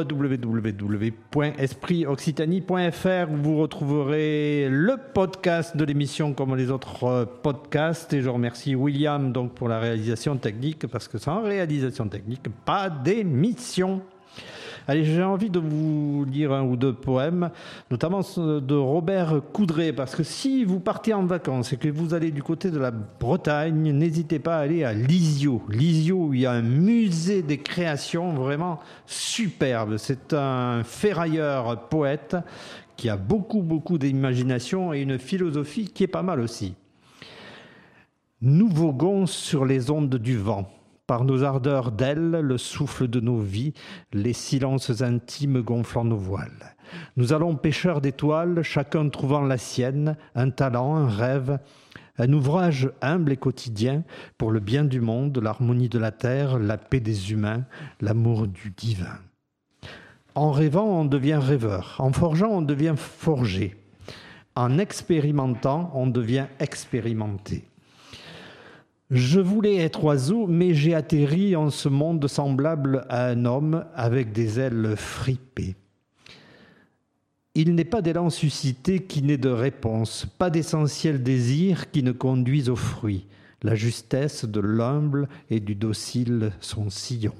www.espritoccitanie.fr où vous retrouverez le podcast de l'émission comme les autres podcasts. Et je remercie William donc pour la réalisation technique parce que sans réalisation technique, pas d'émission. Allez, j'ai envie de vous lire un ou deux poèmes, notamment de Robert Coudray, parce que si vous partez en vacances et que vous allez du côté de la Bretagne, n'hésitez pas à aller à Lisieux. Lisieux, où il y a un musée des créations vraiment superbe. C'est un ferrailleur poète qui a beaucoup d'imagination et une philosophie qui est pas mal aussi. Nous voguons sur les ondes du vent. Par nos ardeurs d'ailes, le souffle de nos vies, les silences intimes gonflant nos voiles. Nous allons pêcheurs d'étoiles, chacun trouvant la sienne, un talent, un rêve, un ouvrage humble et quotidien pour le bien du monde, l'harmonie de la terre, la paix des humains, l'amour du divin. En rêvant, on devient rêveur. En forgeant, on devient forgé. En expérimentant, on devient expérimenté. Je voulais être oiseau, mais j'ai atterri en ce monde semblable à un homme avec des ailes fripées. Il n'est pas d'élan suscité qui n'ait de réponse, pas d'essentiel désir qui ne conduise au fruit. La justesse de l'humble et du docile son sillon.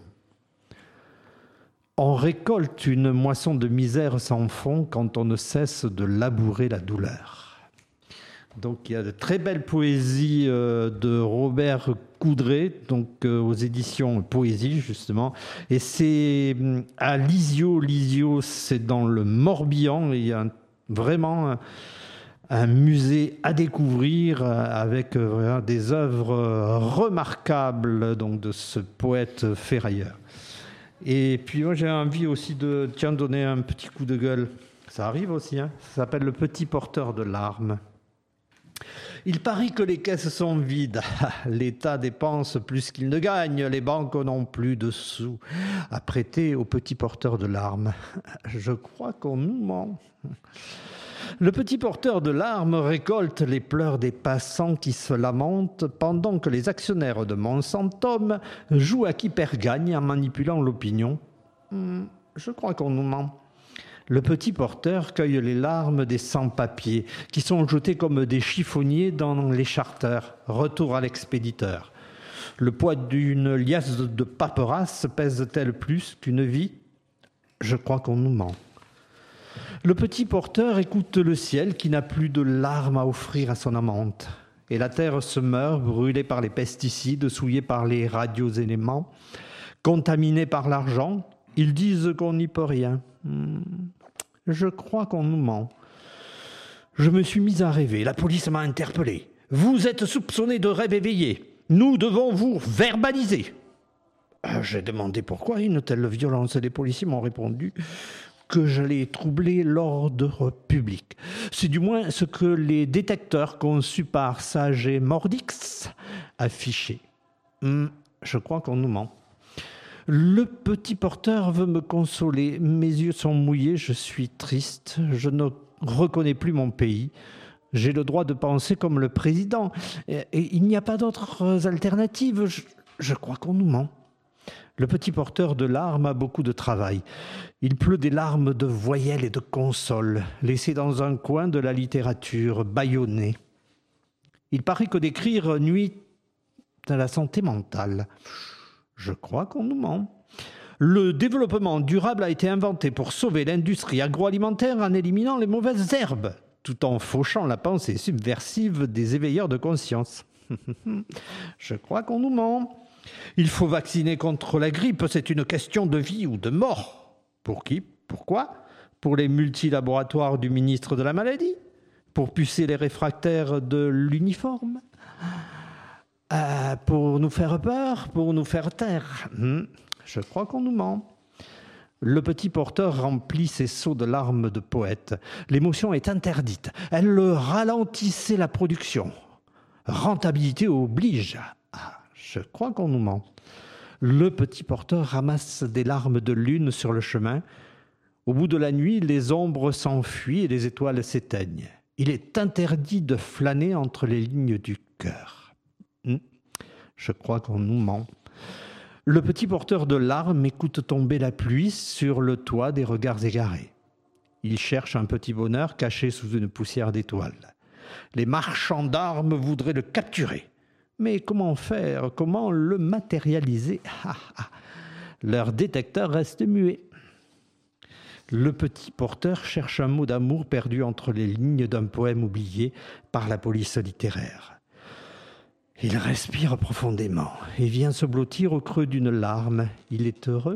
On récolte une moisson de misère sans fond quand on ne cesse de labourer la douleur. Donc il y a de très belles poésies de Robert Coudray, donc aux éditions Poésie justement, et c'est à Lisieux. Lisieux, c'est dans le Morbihan, et il y a vraiment un musée à découvrir avec des œuvres remarquables donc de ce poète ferrailleur. Et puis moi j'ai envie aussi de donner un petit coup de gueule. Ça arrive aussi, hein. Ça s'appelle Le Petit Porteur de Larmes. Il parie que les caisses sont vides. L'État dépense plus qu'il ne gagne. Les banques n'ont plus de sous à prêter aux petits porteurs de larmes. Je crois qu'on nous ment. Le petit porteur de larmes récolte les pleurs des passants qui se lamentent pendant que les actionnaires de Monsanto jouent à qui perd gagne en manipulant l'opinion. Je crois qu'on nous ment. Le petit porteur cueille les larmes des sans-papiers qui sont jetés comme des chiffonniers dans les charters. Retour à l'expéditeur. Le poids d'une liasse de paperasses pèse-t-elle plus qu'une vie ? Je crois qu'on nous ment. Le petit porteur écoute le ciel qui n'a plus de larmes à offrir à son amante. Et la terre se meurt, brûlée par les pesticides, souillée par les radioéléments, contaminée par l'argent. Ils disent qu'on n'y peut rien. Je crois qu'on nous ment. Je me suis mis à rêver. La police m'a interpellé. Vous êtes soupçonné de rêve éveillé. Nous devons vous verbaliser. J'ai demandé pourquoi une telle violence. Les policiers m'ont répondu que j'allais troubler l'ordre public. C'est du moins ce que les détecteurs conçus par Sage et Mordix affichaient. Je crois qu'on nous ment. Le petit porteur veut me consoler. Mes yeux sont mouillés, je suis triste. Je ne reconnais plus mon pays. J'ai le droit de penser comme le président. Et il n'y a pas d'autres alternatives. Je crois qu'on nous ment. Le petit porteur de larmes a beaucoup de travail. Il pleut des larmes de voyelles et de consoles, laissées dans un coin de la littérature, bâillonnées. Il paraît que d'écrire nuit à la santé mentale. Je crois qu'on nous ment. Le développement durable a été inventé pour sauver l'industrie agroalimentaire en éliminant les mauvaises herbes, tout en fauchant la pensée subversive des éveilleurs de conscience. Je crois qu'on nous ment. Il faut vacciner contre la grippe, c'est une question de vie ou de mort. Pour qui ? Pourquoi ? Pour les multilaboratoires du ministre de la Maladie ? Pour pucer les réfractaires de l'uniforme ? Pour nous faire peur ? Pour nous faire taire ? Je crois qu'on nous ment. Le petit porteur remplit ses seaux de larmes de poète. L'émotion est interdite. Elle ralentissait la production. Rentabilité oblige. Je crois qu'on nous ment. Le petit porteur ramasse des larmes de lune sur le chemin. Au bout de la nuit, les ombres s'enfuient et les étoiles s'éteignent. Il est interdit de flâner entre les lignes du cœur. Je crois qu'on nous ment. Le petit porteur de larmes écoute tomber la pluie sur le toit des regards égarés. Il cherche un petit bonheur caché sous une poussière d'étoiles. Les marchands d'armes voudraient le capturer. Mais comment faire ? Comment le matérialiser ? Leur détecteur reste muet. Le petit porteur cherche un mot d'amour perdu entre les lignes d'un poème oublié par la police littéraire. Il respire profondément et vient se blottir au creux d'une larme. Il est heureux.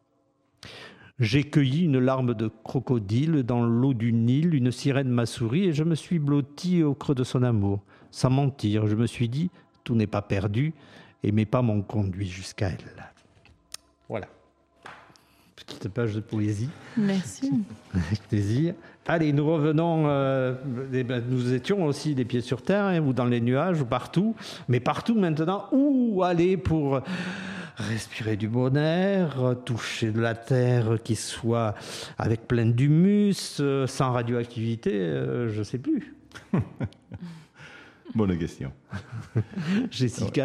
J'ai cueilli une larme de crocodile dans l'eau du Nil. Une sirène m'a souri et je me suis blotti au creux de son amour. Sans mentir, je me suis dit... Tout n'est pas perdu et mes pas m'ont conduit jusqu'à elle. Voilà. Petite page de poésie. Merci. Avec plaisir. Allez, nous revenons. Nous étions aussi les pieds sur terre, ou dans les nuages, ou partout. Mais partout maintenant, où aller pour respirer du bon air, toucher de la terre qui soit avec plein d'humus, sans radioactivité, je ne sais plus. Bonne question. Jessica,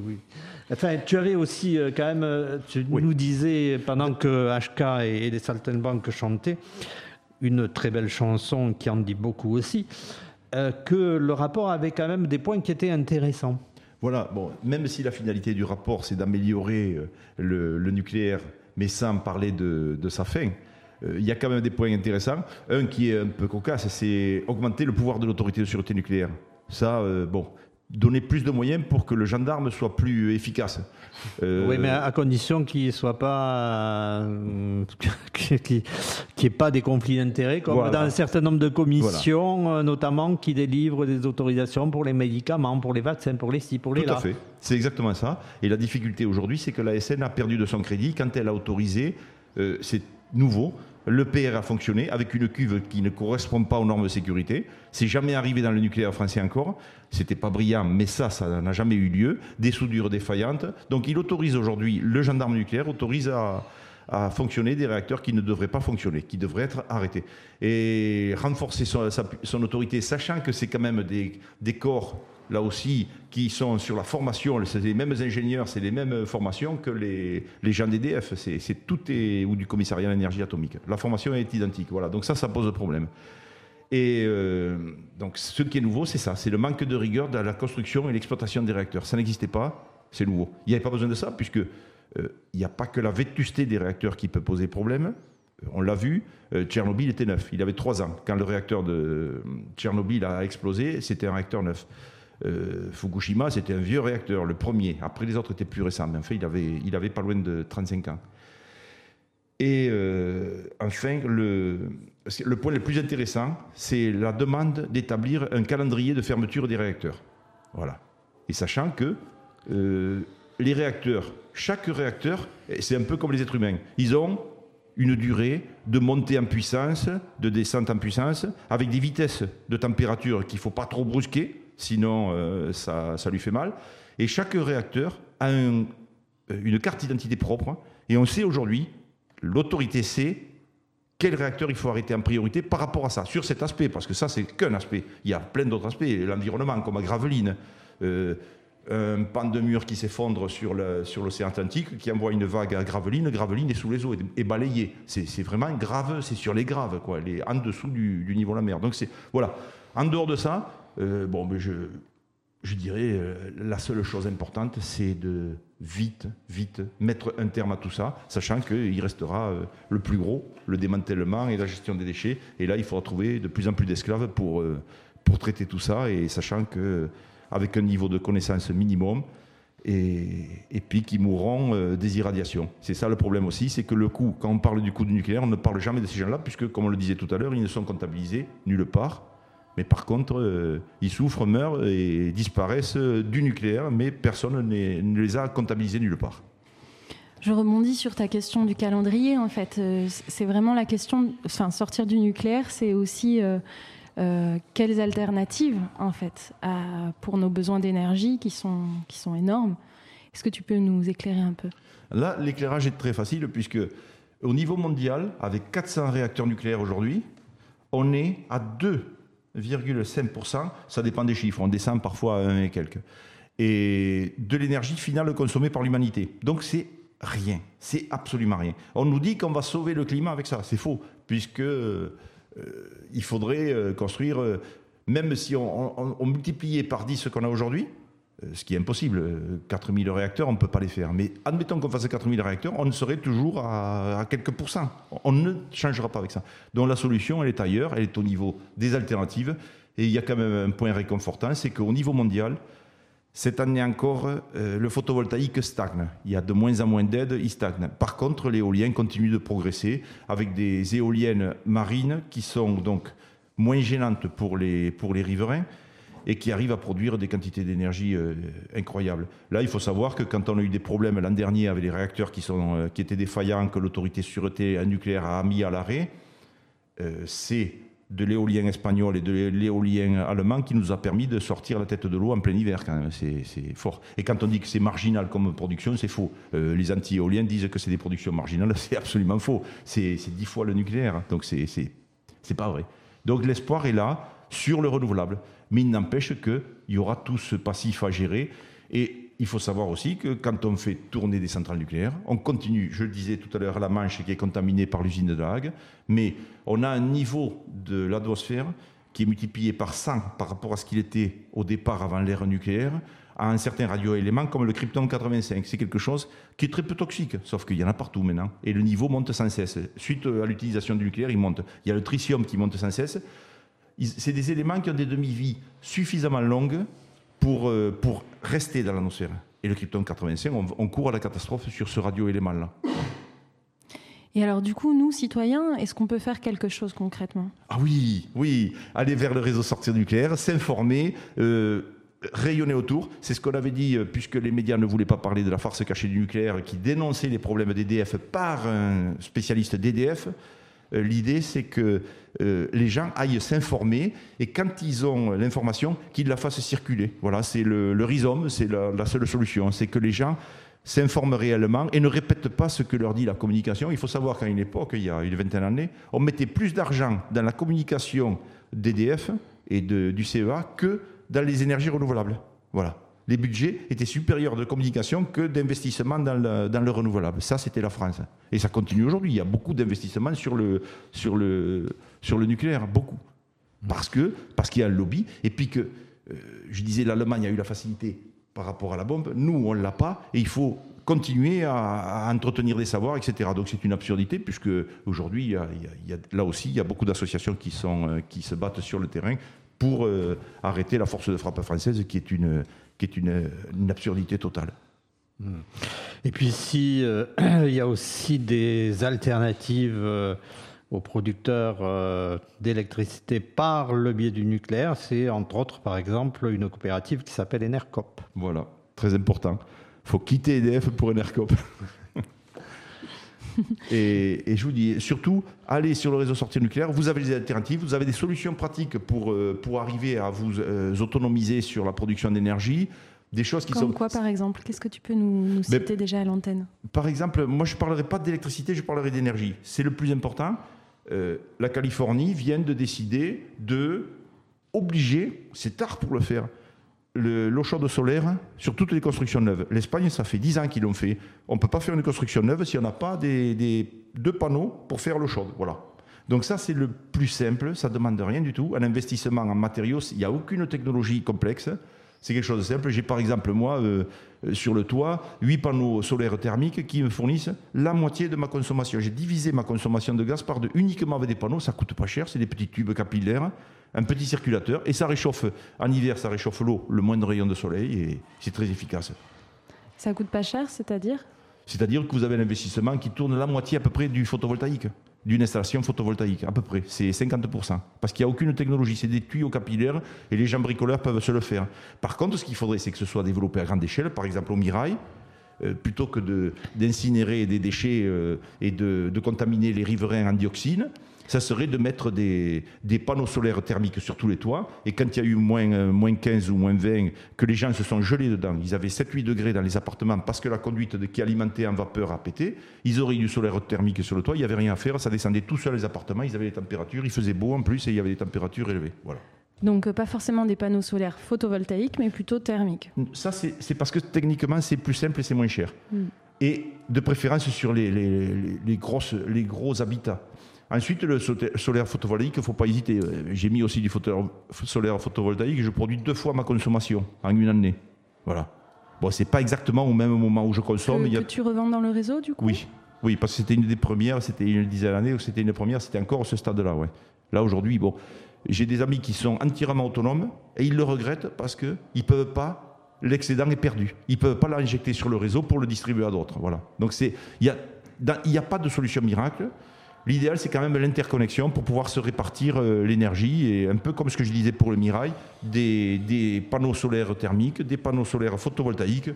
tu avais aussi quand même, nous disais, pendant que HK et les Saltenbank chantaient, une très belle chanson qui en dit beaucoup aussi, que le rapport avait quand même des points qui étaient intéressants. Voilà, bon, même si la finalité du rapport, c'est d'améliorer le nucléaire, mais sans parler de sa fin, il y a quand même des points intéressants. Un qui est un peu cocasse, c'est augmenter le pouvoir de l'autorité de sûreté nucléaire. Ça, donner plus de moyens pour que le gendarme soit plus efficace. Oui, mais à condition qu'il ne soit pas... qu'il n'y ait pas des conflits d'intérêts, comme dans un certain nombre de commissions, notamment, qui délivrent des autorisations pour les médicaments, pour les vaccins, pour les ci, pour les là. Tout à fait. C'est exactement ça. Et la difficulté aujourd'hui, c'est que l'ASN a perdu de son crédit quand elle a autorisé, c'est nouveau, l'EPR a fonctionné avec une cuve qui ne correspond pas aux normes de sécurité. C'est jamais arrivé dans le nucléaire français encore. C'était pas brillant, mais ça n'a jamais eu lieu. Des soudures défaillantes. Donc il autorise aujourd'hui, le gendarme nucléaire autorise à fonctionner des réacteurs qui ne devraient pas fonctionner, qui devraient être arrêtés. Et renforcer son autorité, sachant que c'est quand même des corps là aussi, qui sont sur la formation, c'est les mêmes ingénieurs, c'est les mêmes formations que les gens d'EDF, ou du commissariat à l'énergie atomique. La formation est identique, voilà, donc ça pose problème. Et donc ce qui est nouveau, c'est ça, c'est le manque de rigueur dans la construction et l'exploitation des réacteurs. Ça n'existait pas, c'est nouveau. Il n'y avait pas besoin de ça, puisque il n'y a pas que la vétusté des réacteurs qui peut poser problème. On l'a vu, Tchernobyl était neuf, il avait 3 ans. Quand le réacteur de Tchernobyl a explosé, c'était un réacteur neuf. Fukushima, c'était un vieux réacteur, le premier. Après, les autres étaient plus récents, mais en fait, il avait pas loin de 35 ans. Et enfin, le point le plus intéressant, c'est la demande d'établir un calendrier de fermeture des réacteurs. Voilà. Et sachant que les réacteurs, chaque réacteur, c'est un peu comme les êtres humains, ils ont une durée de montée en puissance, de descente en puissance, avec des vitesses de température qu'il ne faut pas trop brusquer, sinon ça lui fait mal. Et chaque réacteur a une carte d'identité propre, et on sait aujourd'hui, l'autorité sait quel réacteur il faut arrêter en priorité par rapport à ça, sur cet aspect, parce que ça, c'est qu'un aspect. Il y a plein d'autres aspects, l'environnement, comme à Gravelines, un pan de mur qui s'effondre sur l'océan Atlantique, qui envoie une vague à Gravelines est sous les eaux, est balayée. C'est vraiment grave, c'est sur les graves, quoi, en dessous du niveau de la mer. Donc voilà. En dehors de ça, je dirais, la seule chose importante, c'est de vite mettre un terme à tout ça, sachant qu'il restera le plus gros, le démantèlement et la gestion des déchets. Et là, il faudra trouver de plus en plus d'esclaves pour traiter tout ça, et sachant qu'avec un niveau de connaissance minimum, et puis qui mourront des irradiations. C'est ça le problème aussi, c'est que le coût, quand on parle du coût du nucléaire, on ne parle jamais de ces gens-là, puisque, comme on le disait tout à l'heure, ils ne sont comptabilisés nulle part. Mais par contre, ils souffrent, meurent et disparaissent du nucléaire, mais personne ne les a comptabilisés nulle part. Je rebondis sur ta question du calendrier, en fait. C'est vraiment la question, sortir du nucléaire, c'est aussi quelles alternatives, en fait, pour nos besoins d'énergie qui sont énormes. Est-ce que tu peux nous éclairer un peu ? Là, l'éclairage est très facile, puisque au niveau mondial, avec 400 réacteurs nucléaires aujourd'hui, on est à 2,5%, ça dépend des chiffres, on descend parfois à 1 et quelques, et de l'énergie finale consommée par l'humanité. Donc c'est rien, c'est absolument rien. On nous dit qu'on va sauver le climat avec ça, c'est faux, puisque il faudrait construire, même si on multipliait par 10 ce qu'on a aujourd'hui, ce qui est impossible, 4000 réacteurs, on ne peut pas les faire. Mais admettons qu'on fasse 4000 réacteurs, on serait toujours à quelques pourcents. On ne changera pas avec ça. Donc la solution, elle est ailleurs, elle est au niveau des alternatives. Et il y a quand même un point réconfortant, c'est qu'au niveau mondial, cette année encore, le photovoltaïque stagne. Il y a de moins en moins d'aides, il stagne. Par contre, l'éolien continue de progresser avec des éoliennes marines qui sont donc moins gênantes pour les riverains, et qui arrivent à produire des quantités d'énergie incroyables. Là, il faut savoir que quand on a eu des problèmes l'an dernier avec les réacteurs qui étaient défaillants, que l'autorité de sûreté nucléaire a mis à l'arrêt, c'est de l'éolien espagnol et de l'éolien allemand qui nous a permis de sortir la tête de l'eau en plein hiver, quand même. C'est fort. Et quand on dit que c'est marginal comme production, c'est faux. Les anti-éoliens disent que c'est des productions marginales, c'est absolument faux. C'est 10 fois le nucléaire, donc c'est pas vrai. Donc l'espoir est là sur le renouvelable. Mais il n'empêche qu'il y aura tout ce passif à gérer. Et il faut savoir aussi que quand on fait tourner des centrales nucléaires, on continue, je le disais tout à l'heure, la Manche qui est contaminée par l'usine de La Hague, mais on a un niveau de l'atmosphère qui est multiplié par 100 par rapport à ce qu'il était au départ avant l'ère nucléaire, à un certain radioélément comme le krypton-85. C'est quelque chose qui est très peu toxique, sauf qu'il y en a partout maintenant. Et le niveau monte sans cesse. Suite à l'utilisation du nucléaire, il monte. Il y a le tritium qui monte sans cesse. C'est des éléments qui ont des demi-vies suffisamment longues pour rester dans l'atmosphère. Et le krypton-85, on court à la catastrophe sur ce radioélément-là. Et alors du coup, nous, citoyens, est-ce qu'on peut faire quelque chose concrètement ? Ah oui, aller vers le réseau sortir nucléaire, s'informer, rayonner autour. C'est ce qu'on avait dit, puisque les médias ne voulaient pas parler de la farce cachée du nucléaire, qui dénonçait les problèmes d'EDF par un spécialiste d'EDF. L'idée, c'est que les gens aillent s'informer et quand ils ont l'information, qu'ils la fassent circuler. Voilà, c'est le rhizome, c'est la seule solution. C'est que les gens s'informent réellement et ne répètent pas ce que leur dit la communication. Il faut savoir qu'à une époque, il y a une vingtaine d'années, on mettait plus d'argent dans la communication d'EDF et du CEA que dans les énergies renouvelables. Voilà. Les budgets étaient supérieurs de communication que d'investissement dans le renouvelable. Ça, c'était la France. Et ça continue aujourd'hui. Il y a beaucoup d'investissements sur le nucléaire, beaucoup. Parce qu'il y a un lobby. Et puis que, je disais, l'Allemagne a eu la facilité par rapport à la bombe. Nous, on ne l'a pas. Et il faut continuer à entretenir des savoirs, etc. Donc c'est une absurdité, puisque aujourd'hui, là aussi, il y a beaucoup d'associations qui se battent sur le terrain pour arrêter la force de frappe française, qui est une absurdité totale. Et puis si il y a aussi des alternatives aux producteurs d'électricité par le biais du nucléaire, c'est entre autres par exemple une coopérative qui s'appelle Enercop. Voilà, très important. Il faut quitter EDF pour Enercop. Et je vous dis, surtout, allez sur le réseau sortir nucléaire, vous avez des alternatives, vous avez des solutions pratiques pour arriver à vous autonomiser sur la production d'énergie. Des choses qui Comme sont... quoi, par exemple? Qu'est-ce que tu peux nous citer déjà à l'antenne? Par exemple, moi je ne parlerai pas d'électricité, je parlerai d'énergie. C'est le plus important. La Californie vient de décider d'obliger, c'est tard pour le faire, l'eau chaude solaire sur toutes les constructions neuves. L'Espagne, ça fait 10 ans qu'ils l'ont fait. On ne peut pas faire une construction neuve si on n'a pas deux panneaux pour faire l'eau chaude. Voilà. Donc ça, c'est le plus simple, ça ne demande rien du tout. Un investissement en matériaux, il n'y a aucune technologie complexe. C'est quelque chose de simple. J'ai par exemple, moi, sur le toit, 8 panneaux solaires thermiques qui me fournissent la moitié de ma consommation. J'ai divisé ma consommation de gaz par deux uniquement avec des panneaux. Ça ne coûte pas cher, c'est des petits tubes capillaires, un petit circulateur, et ça réchauffe. En hiver, ça réchauffe l'eau, le moindre rayon de soleil, et c'est très efficace. Ça coûte pas cher, c'est-à-dire? C'est-à-dire que vous avez un investissement qui tourne la moitié à peu près du photovoltaïque, d'une installation photovoltaïque, à peu près. C'est 50%. Parce qu'il n'y a aucune technologie, c'est des tuyaux capillaires et les gens bricoleurs peuvent se le faire. Par contre, ce qu'il faudrait, c'est que ce soit développé à grande échelle, par exemple au Mirail, plutôt que d'incinérer des déchets et de contaminer les riverains en dioxine. Ça serait de mettre des panneaux solaires thermiques sur tous les toits. Et quand il y a eu moins 15 ou moins 20, que les gens se sont gelés dedans, ils avaient 7-8 degrés dans les appartements parce que la conduite qui alimentait en vapeur a pété, ils auraient eu du solaire thermique sur le toit, il n'y avait rien à faire, ça descendait tout seul les appartements, ils avaient les températures, il faisait beau en plus et il y avait des températures élevées. Voilà. Donc pas forcément des panneaux solaires photovoltaïques, mais plutôt thermiques. Ça, c'est parce que techniquement, c'est plus simple et c'est moins cher. Et de préférence sur les gros habitats. Ensuite, le solaire photovoltaïque, il ne faut pas hésiter. J'ai mis aussi du solaire photovoltaïque, je produis 2 fois ma consommation en une année. Voilà. Bon, ce n'est pas exactement au même moment où je consomme. Que tu revends dans le réseau, du coup? Oui, parce que c'était une des premières, c'était une dizaine d'années où c'était une première, c'était encore à ce stade-là. Ouais. Là, aujourd'hui, bon, j'ai des amis qui sont entièrement autonomes et ils le regrettent parce qu'ils ne peuvent pas, l'excédent est perdu. Ils ne peuvent pas l'injecter sur le réseau pour le distribuer à d'autres. Voilà. Donc, il n'y a pas de solution miracle. L'idéal, c'est quand même l'interconnexion pour pouvoir se répartir l'énergie, et un peu comme ce que je disais pour le Mirail, des panneaux solaires thermiques, des panneaux solaires photovoltaïques,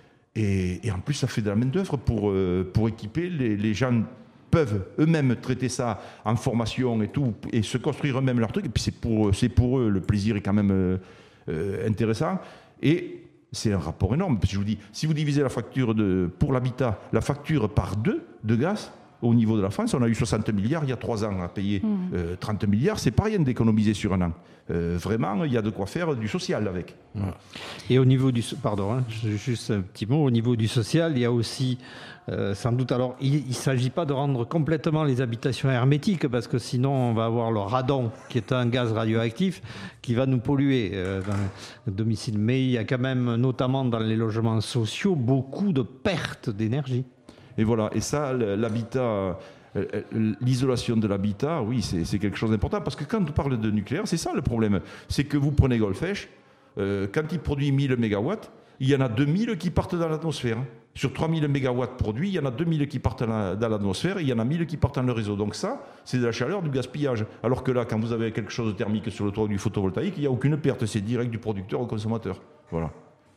et en plus, ça fait de la main-d'œuvre pour équiper. Les gens peuvent eux-mêmes traiter ça en formation et tout, et se construire eux-mêmes leur truc, et puis c'est pour eux, le plaisir est quand même intéressant, et c'est un rapport énorme, parce que je vous dis, si vous divisez la facture pour l'habitat, la facture par 2 de gaz, au niveau de la France, on a eu 60 milliards il y a 3 ans à payer 30 milliards, c'est pas rien d'économiser sur un an. Vraiment, il y a de quoi faire du social avec. Voilà. Et au niveau du... Pardon, juste un petit mot. Au niveau du social, il y a aussi, sans doute... Alors, il ne s'agit pas de rendre complètement les habitations hermétiques, parce que sinon, on va avoir le radon, qui est un gaz radioactif, qui va nous polluer dans le domicile. Mais il y a quand même, notamment dans les logements sociaux, beaucoup de pertes d'énergie. Et voilà, et ça, l'habitat, l'isolation de l'habitat, oui, c'est quelque chose d'important. Parce que quand on parle de nucléaire, c'est ça le problème. C'est que vous prenez Golfech, quand il produit 1000 mégawatts, il y en a 2000 qui partent dans l'atmosphère. Sur 3000 mégawatts produits, il y en a 2000 qui partent dans l'atmosphère et il y en a 1000 qui partent dans le réseau. Donc ça, c'est de la chaleur, du gaspillage. Alors que là, quand vous avez quelque chose de thermique sur le toit du photovoltaïque, il n'y a aucune perte. C'est direct du producteur au consommateur. Voilà.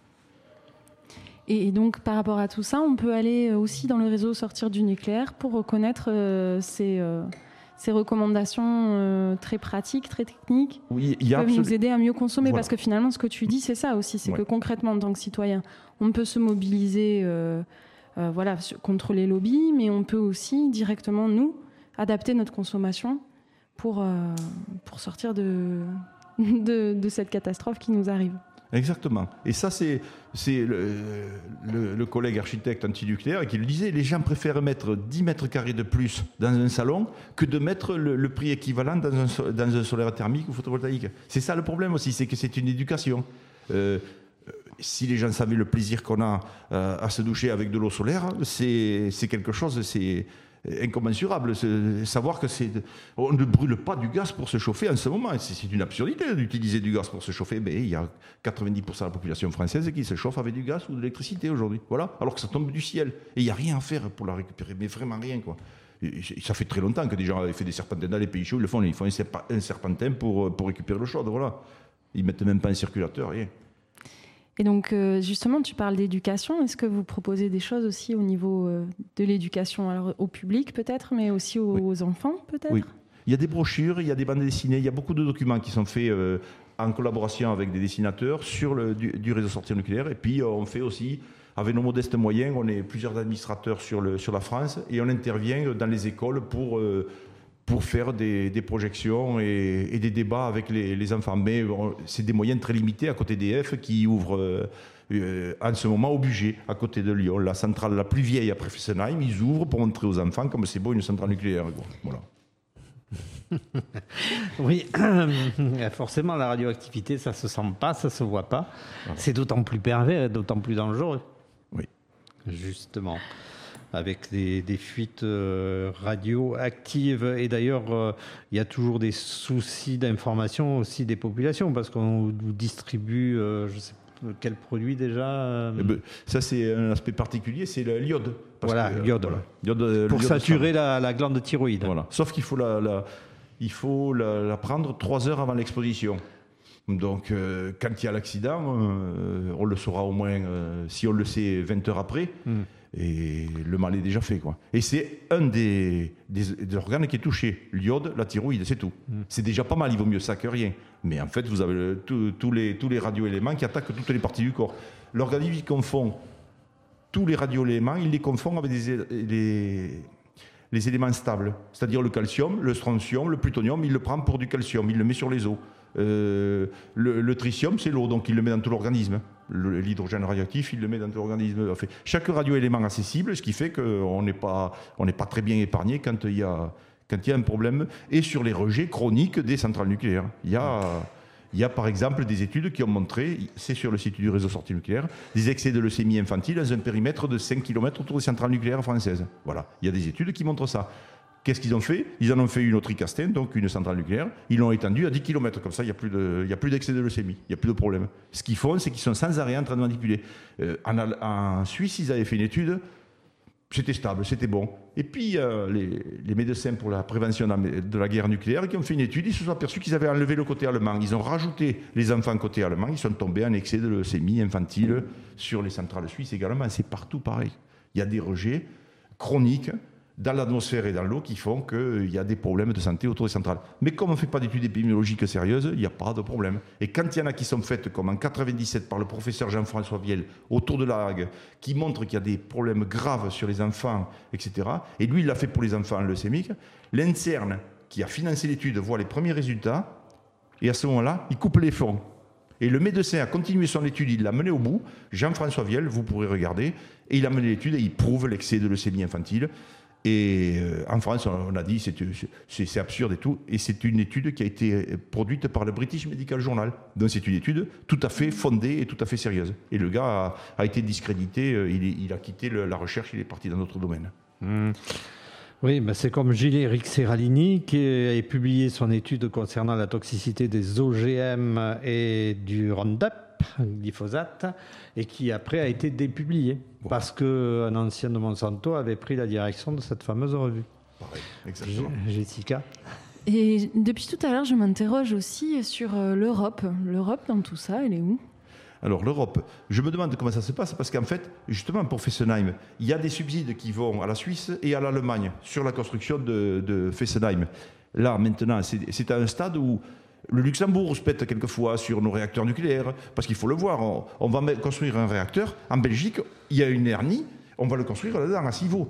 Et donc, par rapport à tout ça, on peut aller aussi dans le réseau sortir du nucléaire pour reconnaître ces recommandations très pratiques, très techniques, qui peuvent nous aider à mieux consommer. Voilà. Parce que finalement, ce que tu dis, c'est ça aussi. C'est que concrètement, en tant que citoyen, on peut se mobiliser contre les lobbies, mais on peut aussi directement, nous, adapter notre consommation pour sortir de de cette catastrophe qui nous arrive. Exactement. Et ça, c'est le collègue architecte antinucléaire qui le disait, les gens préfèrent mettre 10 mètres carrés de plus dans un salon que de mettre le prix équivalent dans un solaire thermique ou photovoltaïque. C'est ça le problème aussi, c'est que c'est une éducation. Si les gens savaient le plaisir qu'on a à se doucher avec de l'eau solaire, c'est quelque chose, c'est incommensurable. Savoir que on ne brûle pas du gaz pour se chauffer en ce moment. C'est une absurdité d'utiliser du gaz pour se chauffer. Mais il y a 90% de la population française qui se chauffe avec du gaz ou de l'électricité aujourd'hui. Voilà. Alors que ça tombe du ciel. Et il n'y a rien à faire pour la récupérer. Mais vraiment rien, quoi. Et ça fait très longtemps que des gens avaient fait des serpentins dans les pays chauds. Ils le font. Ils font un serpentin pour récupérer l'eau chaude. Voilà. Ils ne mettent même pas un circulateur, rien. Et donc, justement, tu parles d'éducation. Est-ce que vous proposez des choses aussi au niveau de l'éducation, alors au public peut-être, mais aussi aux enfants peut-être? Oui. Il y a des brochures, il y a des bandes dessinées, il y a beaucoup de documents qui sont faits en collaboration avec des dessinateurs sur du réseau sortir nucléaire. Et puis, on fait aussi, avec nos modestes moyens, on est plusieurs administrateurs sur la France et on intervient dans les écoles pour faire des projections et des débats avec les enfants. Mais c'est des moyens très limités à côté d'EDF qui ouvrent en ce moment au Bugey, à côté de Lyon. La centrale la plus vieille après Fessenheim, ils ouvrent pour montrer aux enfants comme c'est beau une centrale nucléaire. Voilà. Oui, forcément la radioactivité, ça se sent pas, ça se voit pas. Voilà. C'est d'autant plus pervers et d'autant plus dangereux. Oui. Justement. Avec des fuites radioactives. Et d'ailleurs, il y a toujours des soucis d'information aussi des populations, parce qu'on vous distribue, je ne sais pas quel produit déjà. Ça, c'est un aspect particulier, c'est l'iode. Voilà, l'iode. Voilà. Pour saturer la glande thyroïde. Voilà. Sauf qu'il faut la prendre 3 heures avant l'exposition. Donc, quand il y a l'accident, on le saura au moins, si on le sait, 20 heures après. Et le mal est déjà fait, quoi. Et c'est un des organes qui est touché. L'iode, la thyroïde, c'est tout. C'est déjà pas mal, il vaut mieux ça que rien. Mais en fait, vous avez tous les radioéléments qui attaquent toutes les parties du corps. L'organisme, il confond tous les radioéléments, il les confond avec les éléments stables. C'est-à-dire le calcium, le strontium, le plutonium, il le prend pour du calcium, il le met sur les os. Le tritium, c'est l'eau, donc il le met dans tout l'organisme. L'hydrogène radioactif, il le met dans tout l'organisme. Enfin, chaque radioélément a ses cibles, ce qui fait qu'on n'est pas très bien épargné quand il y a un problème. Et sur les rejets chroniques des centrales nucléaires. Il y a par exemple des études qui ont montré, c'est sur le site du réseau sortie nucléaire, des excès de leucémie infantile dans un périmètre de 5 km autour des centrales nucléaires françaises. Voilà, il y a des études qui montrent ça. Qu'est-ce qu'ils ont fait? Ils en ont fait une au Tricastin, donc une centrale nucléaire. Ils l'ont étendue à 10 km. Comme ça, il n'y a plus d'excès de leucémie. Il n'y a plus de problème. Ce qu'ils font, c'est qu'ils sont sans arrêt en train de manipuler. En Suisse, ils avaient fait une étude. C'était stable, c'était bon. Et puis, les médecins pour la prévention de la guerre nucléaire qui ont fait une étude, ils se sont aperçus qu'ils avaient enlevé le côté allemand. Ils ont rajouté les enfants côté allemand. Ils sont tombés en excès de leucémie infantile sur les centrales suisses également. C'est partout pareil. Il y a des rejets chroniques dans l'atmosphère et dans l'eau qui font qu'il y a des problèmes de santé autour des centrales. Mais comme on ne fait pas d'études épidémiologiques sérieuses, il n'y a pas de problème. Et quand il y en a qui sont faites, comme en 97 par le professeur Jean-François Viel, autour de la Hague, qui montre qu'il y a des problèmes graves sur les enfants, etc., et lui, il l'a fait pour les enfants leucémiques, l'INSERM, qui a financé l'étude, voit les premiers résultats, et à ce moment-là, il coupe les fonds. Et le médecin a continué son étude, il l'a mené au bout, Jean-François Viel, vous pourrez regarder, et il a mené l'étude et il prouve l'excès de leucémie infantile. Et en France, on a dit c'est absurde et tout. Et c'est une étude qui a été produite par le British Medical Journal. Donc c'est une étude tout à fait fondée et tout à fait sérieuse. Et le gars a été discrédité, il a quitté la recherche, il est parti dans notre domaine. Oui, ben c'est comme Gilles-Éric Serralini qui a publié son étude concernant la toxicité des OGM et du Roundup, glyphosate, et qui après a été dépublié parce qu'un ancien de Monsanto avait pris la direction de cette fameuse revue. Pareil, exactement. Jessica. Et depuis tout à l'heure, je m'interroge aussi sur l'Europe. L'Europe dans tout ça, elle est où ? Alors l'Europe, je me demande comment ça se passe parce qu'en fait, justement pour Fessenheim, il y a des subsides qui vont à la Suisse et à l'Allemagne sur la construction de Fessenheim. Là maintenant, c'est à un stade où le Luxembourg se pète quelquefois sur nos réacteurs nucléaires, parce qu'il faut le voir, on va construire un réacteur. En Belgique, il y a une hernie, on va le construire là-dedans, à Civaux,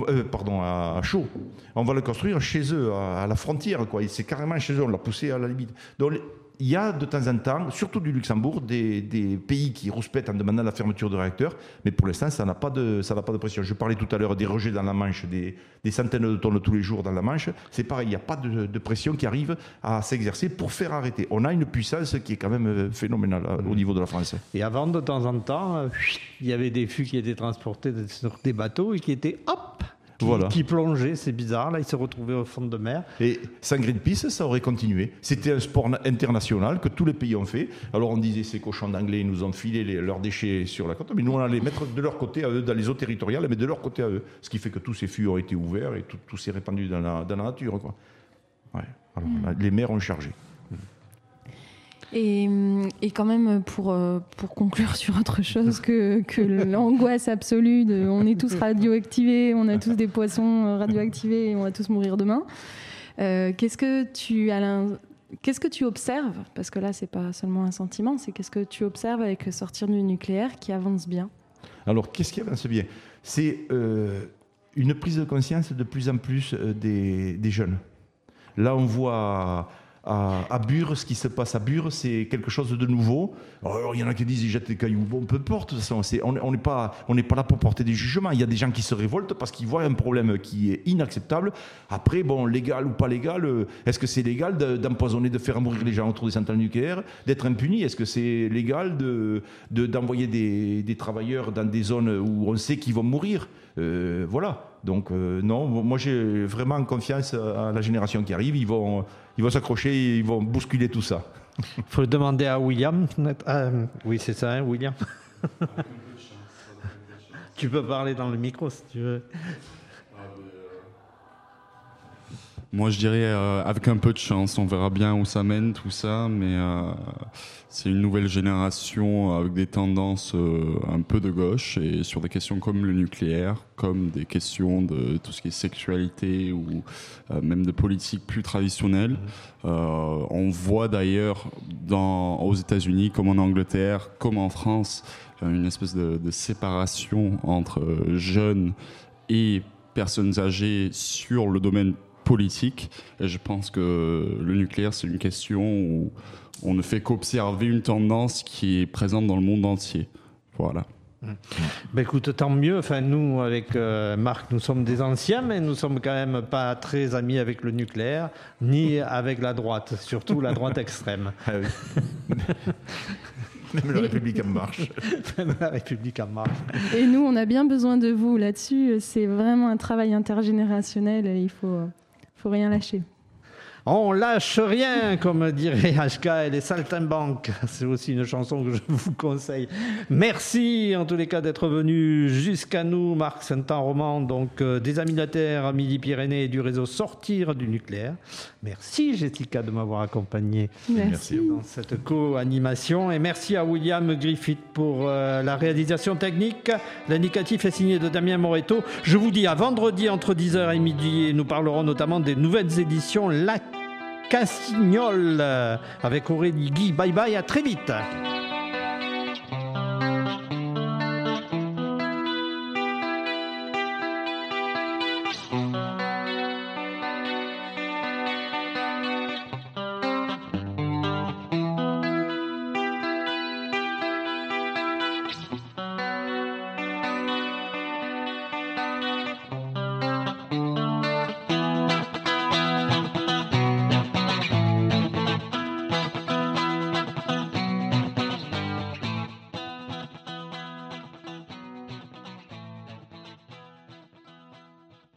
à Chaux. On va le construire chez eux, à la frontière, quoi. C'est carrément chez eux, on l'a poussé à la limite. Donc il y a de temps en temps, surtout du Luxembourg, des pays qui rouspètent en demandant la fermeture de réacteurs, mais pour l'instant, ça n'a pas de pression. Je parlais tout à l'heure des rejets dans la Manche, des centaines de tonnes tous les jours dans la Manche. C'est pareil, il n'y a pas de pression qui arrive à s'exercer pour faire arrêter. On a une puissance qui est quand même phénoménale au niveau de la France. Et avant, de temps en temps, il y avait des fûts qui étaient transportés sur des bateaux et qui étaient, qui plongeaient. C'est bizarre, là, ils se retrouvaient au fond de mer. Et sans Greenpeace, ça aurait continué. C'était un sport international que tous les pays ont fait. Alors on disait, ces cochons d'anglais, ils nous ont filé leurs déchets sur la côte, mais nous, on allait les mettre de leur côté à eux, dans les eaux territoriales, mais de leur côté à eux. Ce qui fait que tous ces fûts ont été ouverts et tout s'est répandu dans la nature, quoi. Ouais. Alors, les mers ont chargé. Et quand même, pour conclure sur autre chose que l'angoisse absolue de on est tous radioactivés, on a tous des poissons radioactivés et on va tous mourir demain, qu'est-ce que tu observes, parce que là, c'est pas seulement un sentiment, c'est qu'est-ce que tu observes avec le sortir du nucléaire qui avance bien? Alors, qu'est-ce qui avance bien? C'est une prise de conscience de plus en plus des jeunes. Là, on voit à Bure, ce qui se passe à Bure, c'est quelque chose de nouveau. Alors, il y en a qui disent ils jettent des cailloux. Bon, peu importe, de toute façon, on n'est pas là pour porter des jugements. Il y a des gens qui se révoltent parce qu'ils voient un problème qui est inacceptable. Après, bon, légal ou pas légal, est-ce que c'est légal d'empoisonner, de faire mourir les gens autour des centrales nucléaires, d'être impuni? Est-ce que c'est légal d'envoyer des travailleurs dans des zones où on sait qu'ils vont mourir? Voilà. Donc non, moi j'ai vraiment confiance à la génération qui arrive. Ils vont s'accrocher, et ils vont bousculer tout ça. Il faut le demander à William. Oui, c'est ça, hein, William. Tu peux parler dans le micro si tu veux. Moi, je dirais avec un peu de chance, on verra bien où ça mène tout ça, mais c'est une nouvelle génération avec des tendances un peu de gauche et sur des questions comme le nucléaire, comme des questions de tout ce qui est sexualité ou même de politique plus traditionnelle. On voit d'ailleurs aux États-Unis, comme en Angleterre, comme en France, une espèce de séparation entre jeunes et personnes âgées sur le domaine politique. Et je pense que le nucléaire, c'est une question où on ne fait qu'observer une tendance qui est présente dans le monde entier. Voilà. Ben écoute, tant mieux. Enfin, nous, avec Marc, nous sommes des anciens, mais nous sommes quand même pas très amis avec le nucléaire, ni avec la droite, surtout la droite extrême. Ah oui. Même la République en marche. Même la République en marche. Et nous, on a bien besoin de vous là-dessus. C'est vraiment un travail intergénérationnel et il faut rien lâcher. On lâche rien, comme dirait HK et les Saltimbanques. C'est aussi une chanson que je vous conseille. Merci en tous les cas d'être venu jusqu'à nous, Marc Saint-Roman, donc des Amis de la Terre, Midi-Pyrénées et du réseau Sortir du nucléaire. Merci Jessica de m'avoir accompagné dans cette co-animation. Et merci à William Griffith pour la réalisation technique. L'indicatif est signé de Damien Moreto. Je vous dis à vendredi entre 10h et midi et nous parlerons notamment des nouvelles éditions La Cassignole avec Aurélie Guy. Bye bye, à très vite.